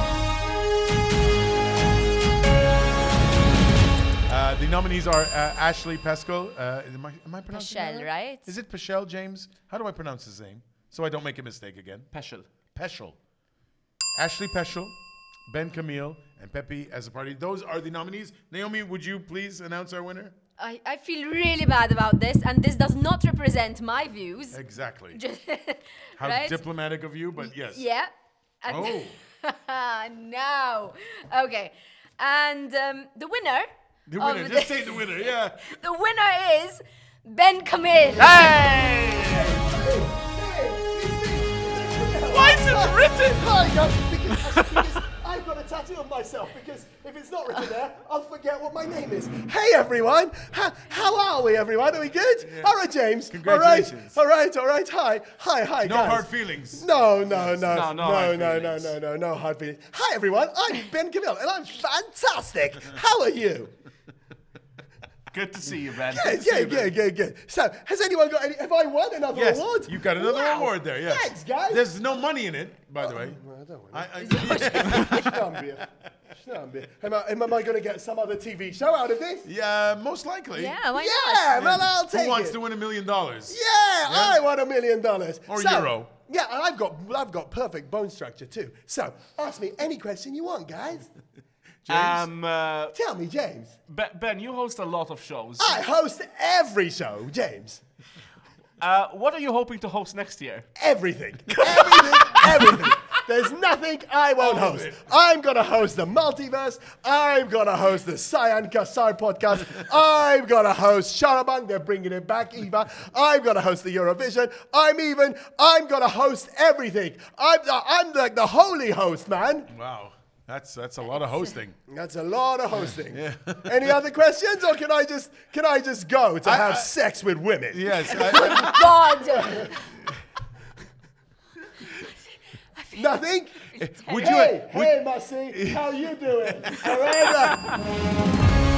Uh, the nominees are uh, Ashley Pesco. Uh, am, I, am I pronouncing that Peschel, right? Is it Peschel, James? How do I pronounce his name? So I don't make a mistake again. Peschel. Peschel. Ashley Peschel, Ben Camille, and Pepe Azzapardi. Those are the nominees. Naomi, would you please announce our winner? I, I feel really bad about this, and this does not represent my views. Exactly. Just- How right? diplomatic of you, but yes. Yeah. And Oh. no. Okay. And um, the winner. The of winner. Just say the winner, yeah. The winner is Ben Camille. Why is it written? Hi, guys, because, because I've got a tattoo of myself. Because if it's not written there, I'll forget what my name is. Hey, everyone. How, how are we, everyone? Are we good? All right, James. Congratulations. All right, all right, all right. Hi, hi, hi, No guys. hard feelings. No, no, no, No, no, no no, hard no, no, feelings. no, no, no hard feelings. Hi, everyone. I'm Ben Camille, and I'm fantastic. How are you? Good to see you, Ben. Good, good, good, good, good. So, has anyone got any? Have I won another Yes, award? you've got another Wow. award there, yes. Thanks, guys. There's no money in it, by the way. Well, I don't want I, it. I, Schnambia. Schnambia. Am I, am I going to get some other T V show out of this? yeah, most likely. Yeah, why Yeah, not? well, I'll take Who wants it. to win a million dollars? Yeah, I want a million dollars. Or So- euro. Yeah, and I've got I've got perfect bone structure too. So ask me any question you want, guys. Um, uh, Tell me, James. Ben, Ben, you host a lot of shows. I host every show, James. Uh, what are you hoping to host next year? Everything. Everything. Everything. There's nothing I won't All of host. it. I'm going to host the multiverse. I'm going to host the Cyan Kassar podcast. I'm going to host Sharabang. They're bringing it back, Eva. I'm going to host the Eurovision. I'm even, I'm going to host everything. I'm, I'm like the holy host, man. Wow, that's that's a lot of hosting. That's a lot of hosting. Any other questions, or can I just can I just go to I- have I- sex with women? Yes. I, I, God. Nothing. would you? Hey, would- hey, Marcy, how you doing? All right.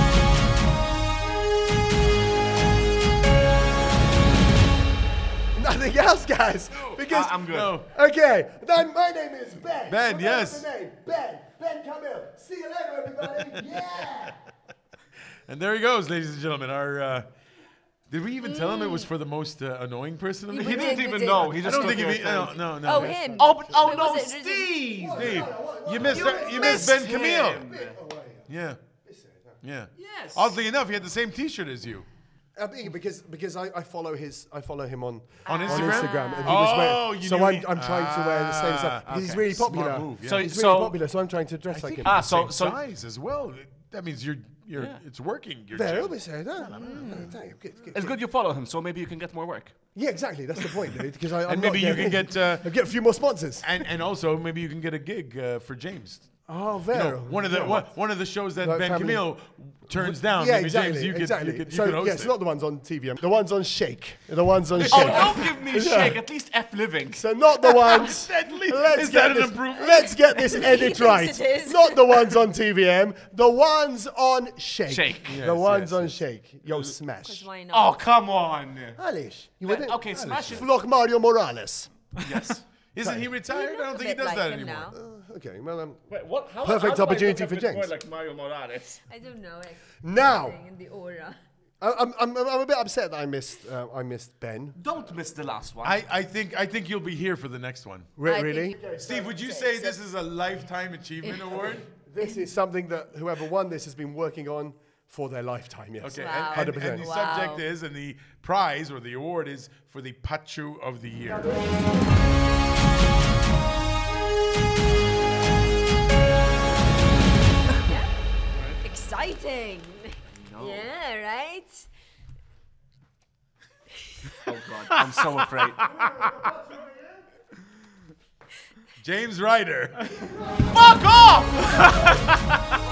Nothing else, guys. Because I- I'm good. No. okay, then my name is Ben. Ben, Remember yes. the name, Ben. Ben Camille. See you later, everybody. Yeah. And there he goes, ladies and gentlemen. Our. Uh, did we even tell him it was for the most uh, annoying person in the We He game? did, didn't we even did. know. He I just don't took think your he. No, turn. no, no. Oh, yes. him. Oh, but, oh Wait, no, was it- was it- Steve! Steve, you missed. You You missed Ben missed Camille. him. Yeah. Yeah. Yes. Oddly enough, he had the same T-shirt as you. Uh, be- because because I, I follow his I follow him on On on Instagram? Instagram. And he Oh, was wearing, you so knew I'm, he- I'm trying to wear the same stuff Ah, because he's okay. really Smart popular. move, yeah. So- he's really so- popular, so I'm trying to dress I like think him. Ah, ah, so- same so- size as well. That means you're you're Yeah. it's working. Your Very chin. well said. huh? Mm, thank you. Good, good, It's good. good you follow him, so maybe you can get more work. Yeah, exactly. That's the point, dude. Because I I'm And not maybe you getting- can get uh, I'll get a few more sponsors. and and also maybe you can get a gig uh, for James. Oh, You very. know, one of the yeah. one, one of the shows that Like Ben family- Camille turns down. Yeah, maybe exactly. James, you could, exactly. you could, you so could host yes, it. not the ones on T V. The ones on Shake. The ones on Shake. Oh, don't give me shake. At least F living. So not the ones. Deadly. Let's Is get that an this, improvement? Let's get this edit thinks right. it is. Not the ones on T V M. The ones on Shake. Shake. the Yes, ones yes, on yes. Shake. Yo, smash. Why not? Oh, come on. Alish, you Ben, wouldn't? okay, smash it. Flock Mario Morales. Yes. Isn't he retired? I don't A think he bit does like that him anymore. now. Okay, well, um, Wait, what? How, Perfect how do I opportunity look a for bit more James. like Mario Morales. I don't know. Like, now in the aura. I- I'm, I'm, I'm a bit upset that I missed uh, I missed Ben. Don't miss the last one. I, I think I think you'll be here for the next one. Re- I think really? you- Steve, would you say this is a lifetime achievement award? This is something that whoever won this has been working on for their lifetime, yes. Okay, Wow. and, and, one hundred percent. and the Wow. subject is, and the prize or the award is for the Pachu of the Year. Exciting. Yeah, right? Oh God, I'm so afraid. James Ryder. Fuck off!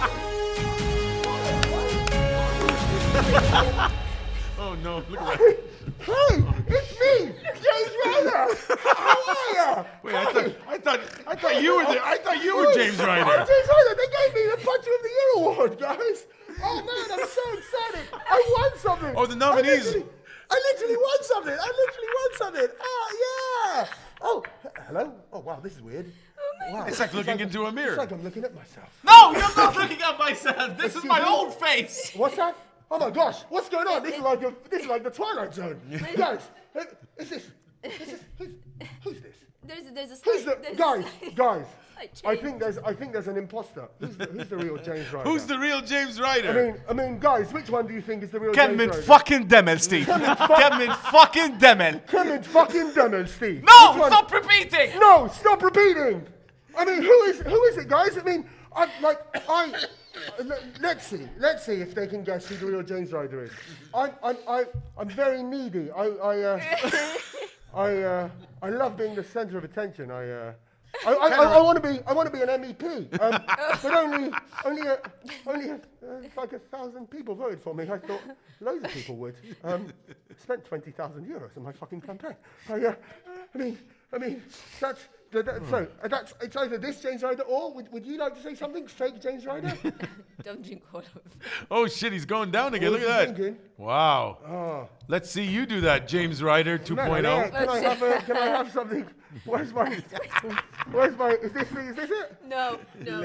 Oh no, look at that. Hey, it's me, James Ryder. How are you? Wait, I thought, I thought, I thought you were the, I thought you were James I'm Ryder. James Ryder. They gave me the Punch of the Year award, guys. Oh man, I'm so excited. I won something. Oh, the nominees. I literally, I literally won something. I literally won something. Oh yeah. Oh, h- hello. Oh wow, this is weird. Wow. It's like looking into a mirror. It's like I'm looking at myself. No, you're not looking at myself. This is Excuse my me? old face. What's that? Oh my gosh, what's going on? This is like a, this is like the Twilight Zone. Guys, uh, is this, is this who's, who's this? There's, there's a Who's slight- the there's a guys? slight- Guys, slight I change. think there's I think there's an imposter. Who's the, who's the real James Ryder? Who's the real James I Ryder? mean, I mean, guys, which one do you think is the real Kevin James Ryder? fucking Demel, Steve. Kevin fucking Demel. Kevin fucking Demel, Steve. No, Which one? stop repeating. No, stop repeating. I mean, who is who is it, guys? I mean, I like I. uh, le- Let's see. Let's see if they can guess who the real James Ryder is. I'm I'm I, I'm very needy. I I uh, I uh, I love being the centre of attention. I uh, I, I, I, I want to be I want to be an M E P. Um, but only only a, only a, uh, like a thousand people voted for me. I thought loads of people would. Um, spent twenty thousand euros on my fucking campaign. I uh, I mean I mean that's. That, that, so uh, that's it's either this James Ryder or would, would you like to say something? Fake James Ryder? Don't drink all of it. Oh shit, he's going down again. What Look was at he that. thinking? Wow. Oh. Let's see you do that, James Ryder No, no, 2.0. no. Can I have a, can I have something? Where's my where's my is this is this it? No, no.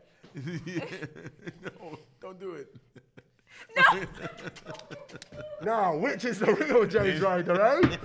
No, don't do it. Now, which is the real James Ryder, eh?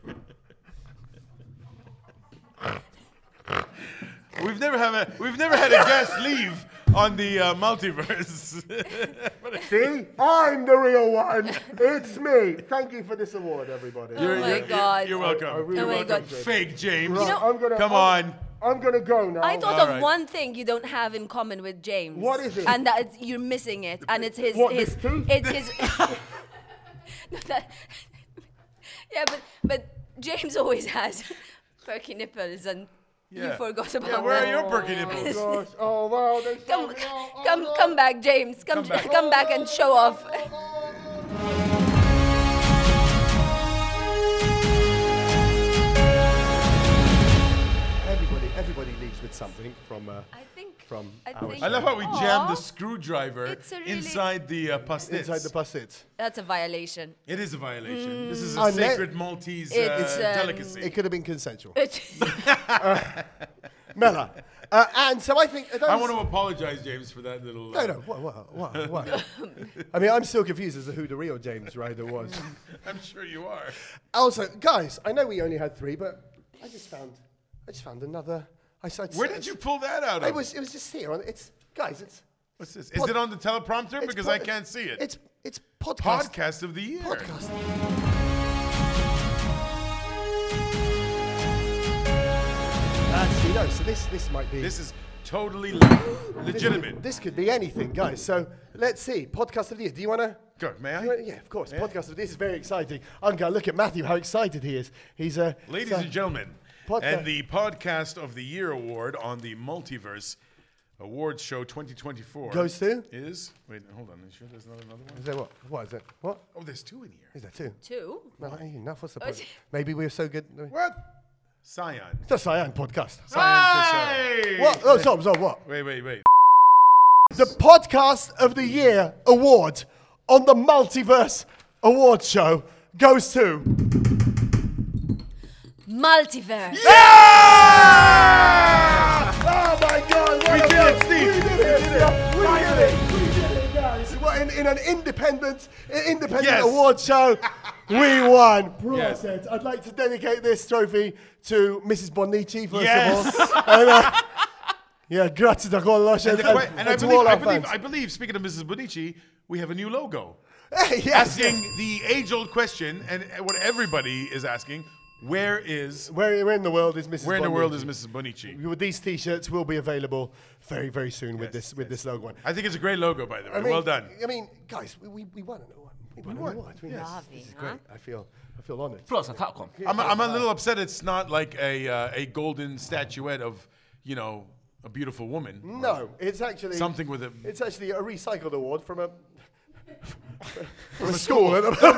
We've never have a we've never had a guest leave on the uh, multiverse. See? I'm the real one. It's me. Thank you for this award, everybody. Oh my God. You're welcome. I really Oh my welcome God. this. Fake James. Right, know- I'm gonna, Come I'm- on. I'm gonna go now. I thought All of right. one thing you don't have in common with James. What is it? And that it's, you're missing it. And it's his. What, his this too? It's his. No, that- yeah, but but James always has perky nipples, and you Yeah. forgot about Yeah, where are that. your perky Oh nipples? gosh. Oh wow. They Come, showed me. Oh, oh, come, no. come back, James. Come, Come back. come back and show off. Everybody, everybody leaves with something from. Uh, I think. From I, our think I love how we jammed Aw, the screwdriver It's a really- inside the uh, pastis. inside the passit. That's a violation. It is a violation. This is a Unless- sacred Maltese uh, It's, um, delicacy. It could have been consensual. It- Mela. Uh, and so I think. Those, I want to apologize, James, for that little. Uh, No, no. What? What? What? what? I mean, I'm still confused as to who the real James Ryder was. I'm sure you are. Also, guys, I know we only had three, but I just found, I just found another. I said. Where did you pull that out of? It was. It was just here. On, it's guys. It's. What's this? Is pod- it on the teleprompter? it's Because pod- I can't see it. It's. It's podcast. Podcast of the year. Podcast. Actually, no. So this. This might be. This is totally le- legitimate. This could be anything, guys. So let's see. Podcast of the year. Do you want to? Go, may I? Yeah, of course. Podcast of this is very exciting. I'm going to look at Matthew. How excited he is. He's a. Ladies so- and gentlemen, Podcast- and the Podcast of the Year award on the Multiverse Awards Show twenty twenty-four Goes to? is wait, hold on. Are you sure there's not another one? Is there what? What is it? What? Oh, there's two in here. Is there two? Two. No, ain't enough. What's the Oh, point? it's- Maybe we're so good. What? Scion. It's the Cyan podcast. Scion What? Oh, stop, stop, what? Wait, wait, wait. The Podcast of the Year award on the Multiverse Awards Show goes to. Multiverse. Oh my God! We did it, Steve. We did it! We did it! We did it, guys! Well, in, in an independent, independent Yes. award show, we won. Yes. Brilliant. I'd like to dedicate this trophy to Missus Bonnici first Yes. of all. And, uh, Yeah, grazie da kollosh. And, And, and, and, and I, and to believe, all I, our believe, fans. I believe, speaking of Missus Bonici, we have a new logo. yes, Asking yes. the age-old question, and what everybody is asking, where is, Where, where in the world is Missus where in the world Bonici? is Missus Bonici? With these T-shirts will be available very, very soon with this with this logo on. I think it's a great logo, by the way. I mean, well done. I mean, guys, we, we, we won an award. We won an award. Yes. Bravi, This is huh? great. I feel I feel honoured. Prost, takom. I'm, I'm a little upset it's not like a, uh, a golden statuette of, you know, a beautiful woman. No, it's actually Something with a... It's actually a recycled award from a from a a school.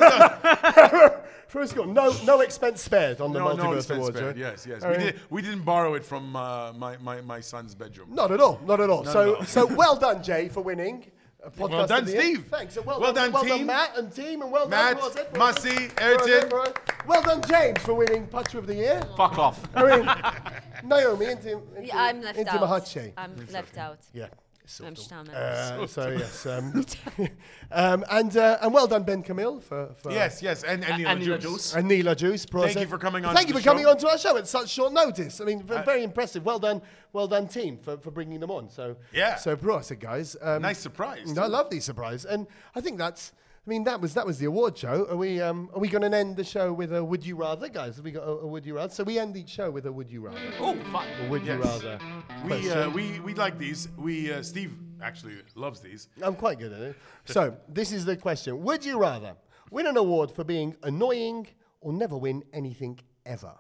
From a school. No, no expense spared on the No, no multiverse expense awards. spared. right? Yes, yes. I We, mean, did, we didn't borrow it from uh, my, my, my son's bedroom. Not at all. Not at all. so, at all. so well done, Jay, for winning. a podcast Well done, of the year. Steve. Thanks. And well, Well done, done, well team. done, Matt and team, and well Matt, done, Rosie, Massey, Rosie, Ayrton. Rosie. Well done, James, for winning Patcher of the Year. Fuck off. I mean, Naomi into, into, Yeah, I'm left into out. Mahache. I'm left out. Yeah. I'm Stammel. Uh, so yes, um, um, and uh, and well done, Ben Camille, for, for Yes, yes. And, and, And Neela Neela Juice. Juice. and Neela Juice. Thank you for coming on Thank to you the for coming show. on to our show at such short notice. I mean, v- very impressive. Well done, well done, team, for, for bringing them on. So Yeah. So prosa, guys. Um, Nice surprise, No, too. lovely surprise, and I think that's. I mean, that was that was the award show. Are we um, are we going to end the show with a would you rather, guys? Have we got a, a would you rather? So we end each show with a would you rather. Oh, fuck. A would you Yes. rather? We, question. uh, we, we like these. We uh, Steve actually loves these. I'm quite good at it. So, this is the question. Would you rather win an award for being annoying or never win anything ever?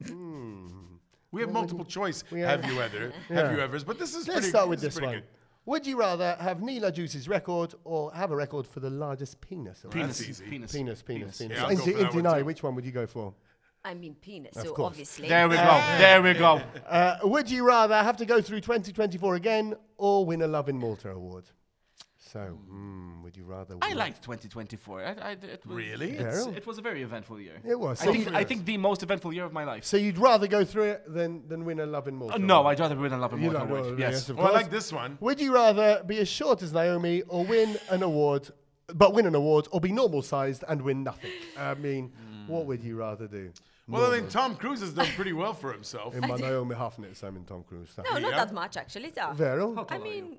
We have multiple choice. we have have- you ever? Yeah. Have you ever's? But this is Let's pretty. start with this, this is pretty one. good. Would you rather have Neela Juice's record or have a record for the largest penis? around? Penis. That's easy. Penis. Penis, penis, penis. Yeah, I'll go Inti- for that one Inti-Nai, too. which one would you go for? I mean penis, Of so course. obviously. There we go. There we go. Uh, would you rather have to go through twenty twenty-four again or win a Love in Malta award? So, mm, would you rather I win- liked twenty twenty-four. I, I, it was, Really? It's, Yeah. it was a very eventful year. It was. I So think, you- I think the most eventful year of my life. So you'd rather go through it than, than win a Love in Malta Uh, no, award? I'd rather win a Love and You More like- award. well, Yes. yes, of Well, I course. like this one. Would you rather be as short as Naomi or win an award, but win an award, or be normal sized and win nothing? I mean, what would you rather do? Well, I mean, Normal. Tom Cruise has done pretty well for himself. In my Naomi Hafnit, Simon Tom Cruise. No, not Yeah. that much actually. So. Vero? I mean,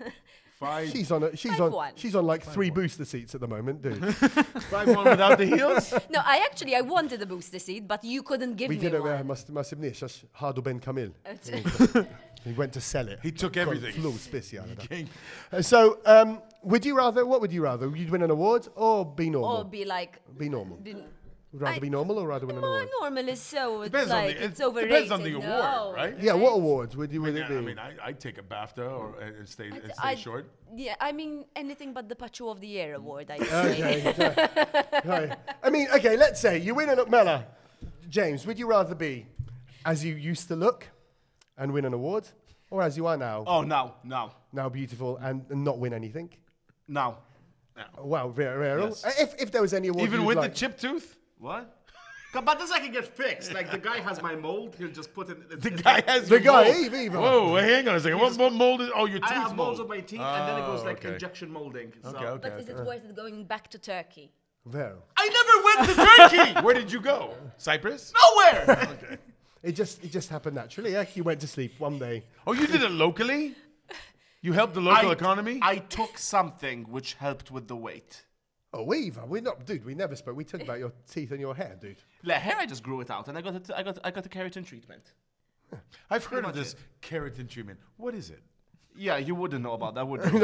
Five, She's on a, she's Five on one. she's on like three booster seats at the moment, dude. five one without the heels. no, I actually I wanted a booster seat, but you couldn't give We me did it one. uh, must must have nish Hardo Ben Camille. It's- He went to sell it. He took Got everything. Flu speciale. King. Uh, So, um, would you rather? What would you rather? You'd win an award or be normal? or be like, be normal. be, Would rather I- be normal or rather win an more award? normal is so it's Depends on like the. it's It overrated. depends on the award, no. right? Yeah. What awards would you would Yeah, it be? I mean, I I take a BAFTA or and stay and stay I- short. Yeah, I mean anything but the Pacho of the Year award. I'd say. Okay. Right. I mean, okay. Let's say you win an Mella. James, would you rather be as you used to look and win an award, or as you are now, Oh, no, no, now beautiful and, and not win anything? no. Wow, very rare. Yes. Uh, If if there was any award, Even you'd with like. the chip tooth. What? But this I can get fixed. Like the guy has my mold. He'll just put it. It's, The it's guy like- has The your guy, mold. Eve, Eve. Whoa, wait, hang on a second. What, what mold is? Oh, your I tooth have molds mold. on my teeth, and then it goes Oh, like okay. injection molding. So. Okay, okay. But is it worth it going back to Turkey? Vero. I never went to Turkey. Where did you go? Cyprus? Nowhere. It just it just happened naturally. Yeah, you went to sleep one day. Oh, you did it locally? You helped the local I- economy? I took something which helped with the weight. Oh, Eve, we're not, dude. We never spoke. We talked about your teeth and your hair, dude. The hair, I just grew it out, and I got it. I got. I got a keratin treatment. I've heard of much this keratin treatment. What is it? Yeah, you wouldn't know about that, would you?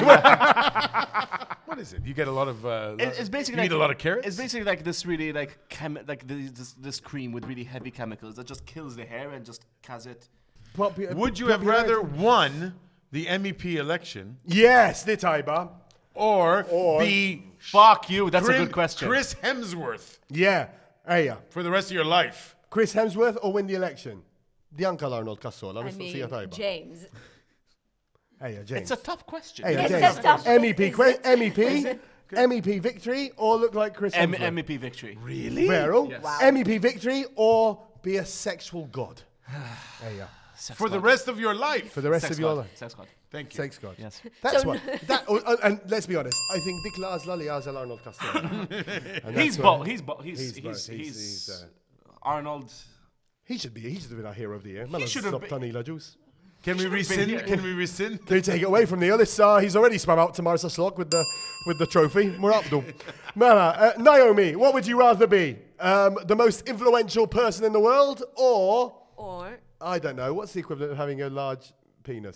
What is it? You get a lot of. Uh, It- it's basically you like need a lot of carrots. It's basically like this really like chem like this, this this cream with really heavy chemicals that just kills the hair and just has it. Popu- Would you have popularity- rather won the M E P election Yes, dit Iba. or, Or- be Fuck you. That's a Chris- good question. Chris Hemsworth Yeah. Hey, yeah. for the rest of your life? Chris Hemsworth or win the election? The Uncle Arnold Cassola. I Let's see mean, it Iba. James. Hey, yeah, James. It's a tough question. Hey, yeah, It's James. a tough- M E P, is que- it? M E P, M E P victory or look like Chris M- Hemsworth? MEP victory. Really? Vero. Yes. Wow. M E P victory or be a sexual god? Hey, yeah. Sex For the god. rest of your life. For the rest Sex of your god. life. Sex god. Thank you. Sex god. Yes. That's So- what. That, oh, oh, and let's be honest. I think Dick Lars Lally Arzel Arnold Cassola. He's both. He's both. He's He's he's both. he's, He's- he's, uh, Arnold. He should be. He should have been our hero of the year. Man, should have stopped been- Anila Juice. Can we rescind? Can we rescind? Can you take it away from Neil? This, uh, he's already swam out to Marissa Slock with the with the trophy. We're up though. Mela, uh, Naomi, what would you rather be? Um, the most influential person in the world, or Or I don't know. What's the equivalent of having a large penis?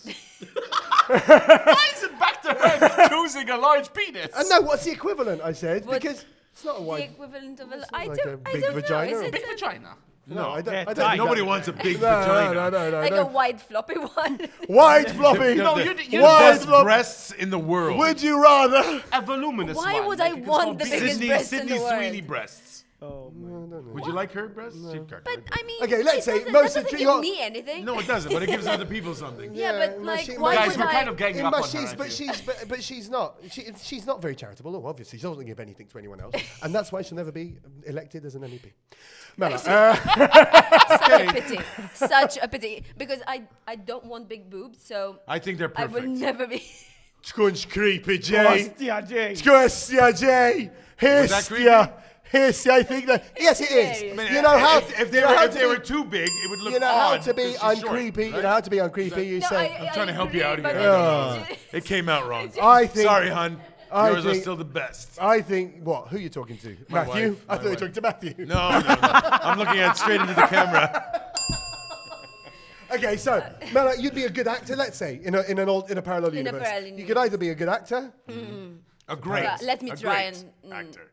Why is it back to her choosing a large penis? Uh, no, what's the equivalent? I said What- because it's not a the wide. equivalent of a. I like don't. a I big don't vagina know. or- Is Big it a, vagina. No, I don't. Yeah, I don't tiger. think Nobody that- wants a big No, vagina. no, no, no, like no. a wide floppy one? Wide floppy. The, No, the, you d- you the Wide best flop- breasts in the world. Would you rather? A voluminous Why one. would like I you can want call the big- biggest Sydney, breasts in Sydney the world? Sweeney breasts. Oh, man. Would you like her breasts? She'd cock But it. I mean, Okay, let's it say doesn't, most that of doesn't you give got- me anything. No, it doesn't, but it gives other people something. Yeah, but no, like, she- why Guys, would we're I? kind of ganging In up my, on her. she's, I but feel. she's, but, but she's not. She, she's not very charitable. Oh, obviously, she doesn't give anything to anyone else, and that's why she'll never be elected as an M E P. Mela, uh, Such a pity. Such a pity. Because I, I don't want big boobs, so I think they're I perfect. will never be. Skånsk creepy Jay. Hostia, Jay. Skånsk Jay. Was that Hystia. Hystia. I think that. Yes, it Hilarious. is. I mean, You know how if, if they you know were how if to they be- were too big, it would look You know how odd to be because she's short, uncreepy. You right? know how to be uncreepy. You No, say. I, I'm trying to help you agree, out but here. it- It came out wrong. I think. Sorry, hon. I Yours are think- still the best. I think. What? Who are you talking to? My Matthew. wife, I my thought you were wife. talking to Matthew. No, no, no. I'm looking at straight into the camera. Okay, so Mela, you'd be a good actor. Let's say in a in an old in a parallel In a universe. parallel You could universe. either be a good actor. A great. Yeah, let me a try great and- mm. actor.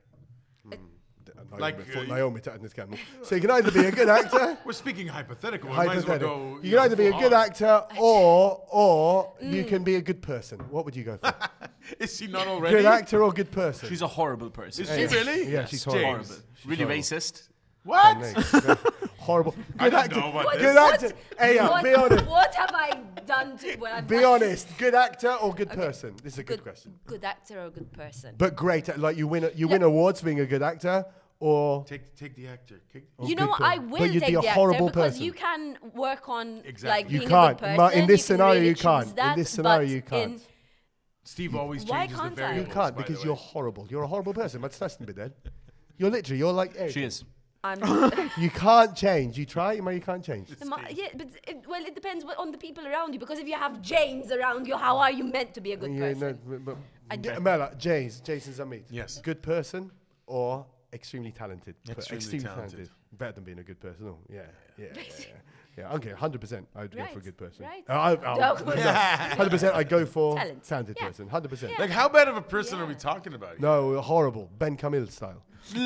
Like Like, before uh, Naomi to this camera. So you can either be a good actor. We're speaking hypothetical. We might as well Hypothetical. go. You can either be a full good on. actor or or Mm. you can be a good person. What would you go for? Is she not already? Good actor or good person? She's a horrible person. Is she really? Yeah, she's James. horrible. horrible. Really racist. What? Horrible. I Good don't actor. know about Good this. actor. Hey, yeah, what, be honest. what have I done to when I've Be done- honest. Good actor or good person? This is a good, Good, question. good actor or good person? But great. Like you win you win awards for being a good actor or Take take the actor. Take, You know good what? I person. will But you'd take be a the horrible actor because person. you can work on Exactly. like You being can't. a good Ma- person. in this you scenario, can really you can't. choose In that, this scenario, but you can't. in- Steve always Why changes the can't I? variables. you can't by because the you're way. horrible. You're a horrible person. What's that be dead? You're literally you're like Eric. She is. I'm You can't change. You try, but you can't change. Am I- yeah, but it, well, it depends what, on the people around you. Because if you have James around you, how are you meant to be a good Yeah, person? no, but, I but, don't- Mela, James, Jason Zamit. Yes. Good person or extremely talented? Per- Extremely talented. Better than being a good person. Oh, yeah, yeah, yeah. yeah. Yeah, okay, one hundred percent I'd go for a Right, good person. right. Uh, I, I, No. one hundred percent I'd go for Talent. talented Yeah. person. one hundred percent. Like, how bad of a person are we Yeah. talking about? here? No, horrible. Ben Camille style.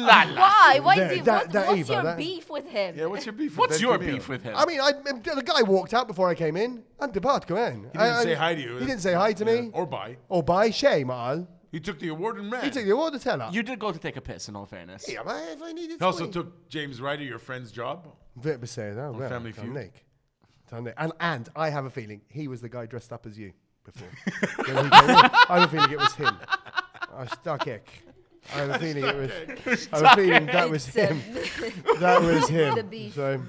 Why? Why That- do you, that- what, that what's Eva, your that- beef with him? Yeah, what's your beef? with What's Ben your Camille? beef with him? I mean, I, the guy walked out before I came in. And depart, go in. He didn't say hi to you. He didn't say hi to me. Or bye. Or bye, shame, Al. He took the award and ran. He took the award to tell her. You did go to take a piss, in all fairness. Yeah, man, if I needed He also to. took James Ryder, your friend's job. Vit besäger det. Well, Family done Feud. Nick. Done Nick. And, and I have a feeling he was the guy dressed up as you before. When he came in. I have a feeling it was him. I stuck it. I have a feeling it was. I have a feeling that was It's, um, him. That was him. the beef. So,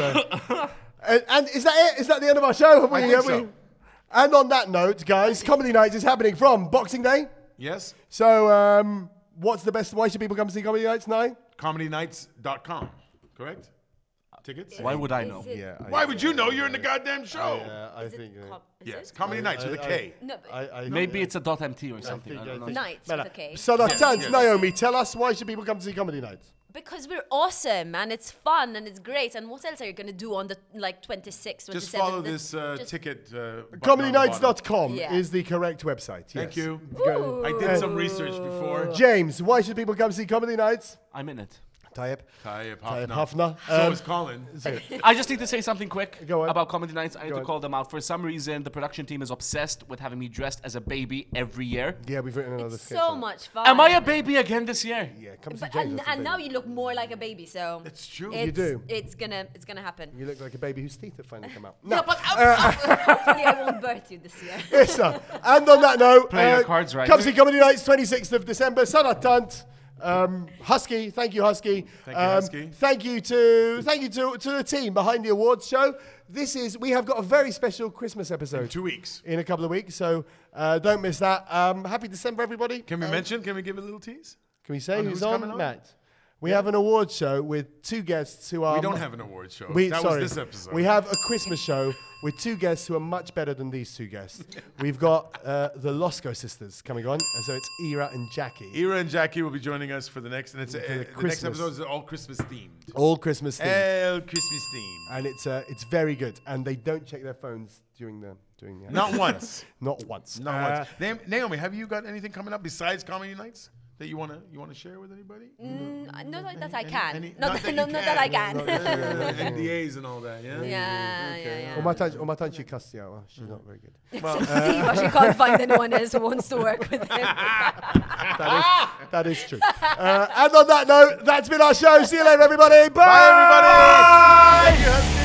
so. and, and is that it? Is that the end of our show? Have we, I think have so. we- And on that note, guys, Comedy Nights is happening from Boxing Day. Yes? So, um, what's the best? Why should people come to see Comedy Nights now? comedy nights dot com, correct? Tickets? Why would I Is know? it- Yeah. I, Why would you know? You're in the goddamn show. I is it think. uh, com- is Yes, it? Comedy Nights with a K. No, but I, I, Maybe it's a dot .mt or something. think- I don't I know. think- Nights Mela, with a K. So the Yes, tenth, yes. Naomi, tell us why should people come to see Comedy Nights? Because we're awesome and it's fun and it's great. And what else are you gonna do on the like twenty-sixth, Just twenty-seventh? follow this uh, Just- ticket. Uh, button comedy on the nights dot com bottom. Yeah. is the correct website. Thank yes. you. Go- I did some research before. James, why should people come see Comedy Nights? I'm in it. Tayyip. Tayyip Tayyip Hafner. Hafner. So Um, is Colin. I just need to say something quick Go on. about Comedy Nights. I need Go to on. call them out. For some reason, the production team is obsessed with having me dressed as a baby every year. yeah, we've written another It's sketch. so on it. much fun. Am I a baby again this year? Yeah, come see But, James. and, as a and now baby. you look more like a baby, so It's true. It's, You do. It's gonna, it's gonna happen. You look like a baby whose teeth have finally come out. Yeah, but Hopefully, I won't birth you this year. Yes, sir. And on that note, Play your cards right. Come see Comedy Nights, twenty-sixth of December. Sanatant. Um, Husky, thank you, Husky. Thank you, um, Husky. Thank you to thank you to, to the team behind the awards show. This is we have got a very special Christmas episode Two weeks. in a couple of weeks, so uh, don't miss that. Um, happy December, everybody. Can we Um, mention? Can we give a little tease? Can we say on who's, who's on? coming on? Matt. We have an award show with two guests who are. We don't have an award show. We, that sorry. was this episode. We have a Christmas show with two guests who are much better than these two guests. We've got uh, the Losco sisters coming on, and so it's Ira and Jackie. Ira and Jackie will be joining us for the next, and it's uh, For the the, next Christmas. episode is all Christmas themed. All Christmas themed. All Christmas themed. And it's uh, it's very good. And they don't check their phones during the during the Not once. Not once. Not Uh, once. Naomi, Naomi, have you got anything coming up besides comedy nights that you wanna you wanna share with anybody? Mm, not like that I Any- can. any- not, not that no, you not that I can. can. N D As and all that. Yeah. Yeah, yeah, yeah. Or my time, or my time she cussed you out. Well, she's not very good. Well, See, but she can't find anyone else who wants to work with him. That is, that is true. Uh, and on that note, that's been our show. See you later, everybody. Bye, bye everybody. Thank you.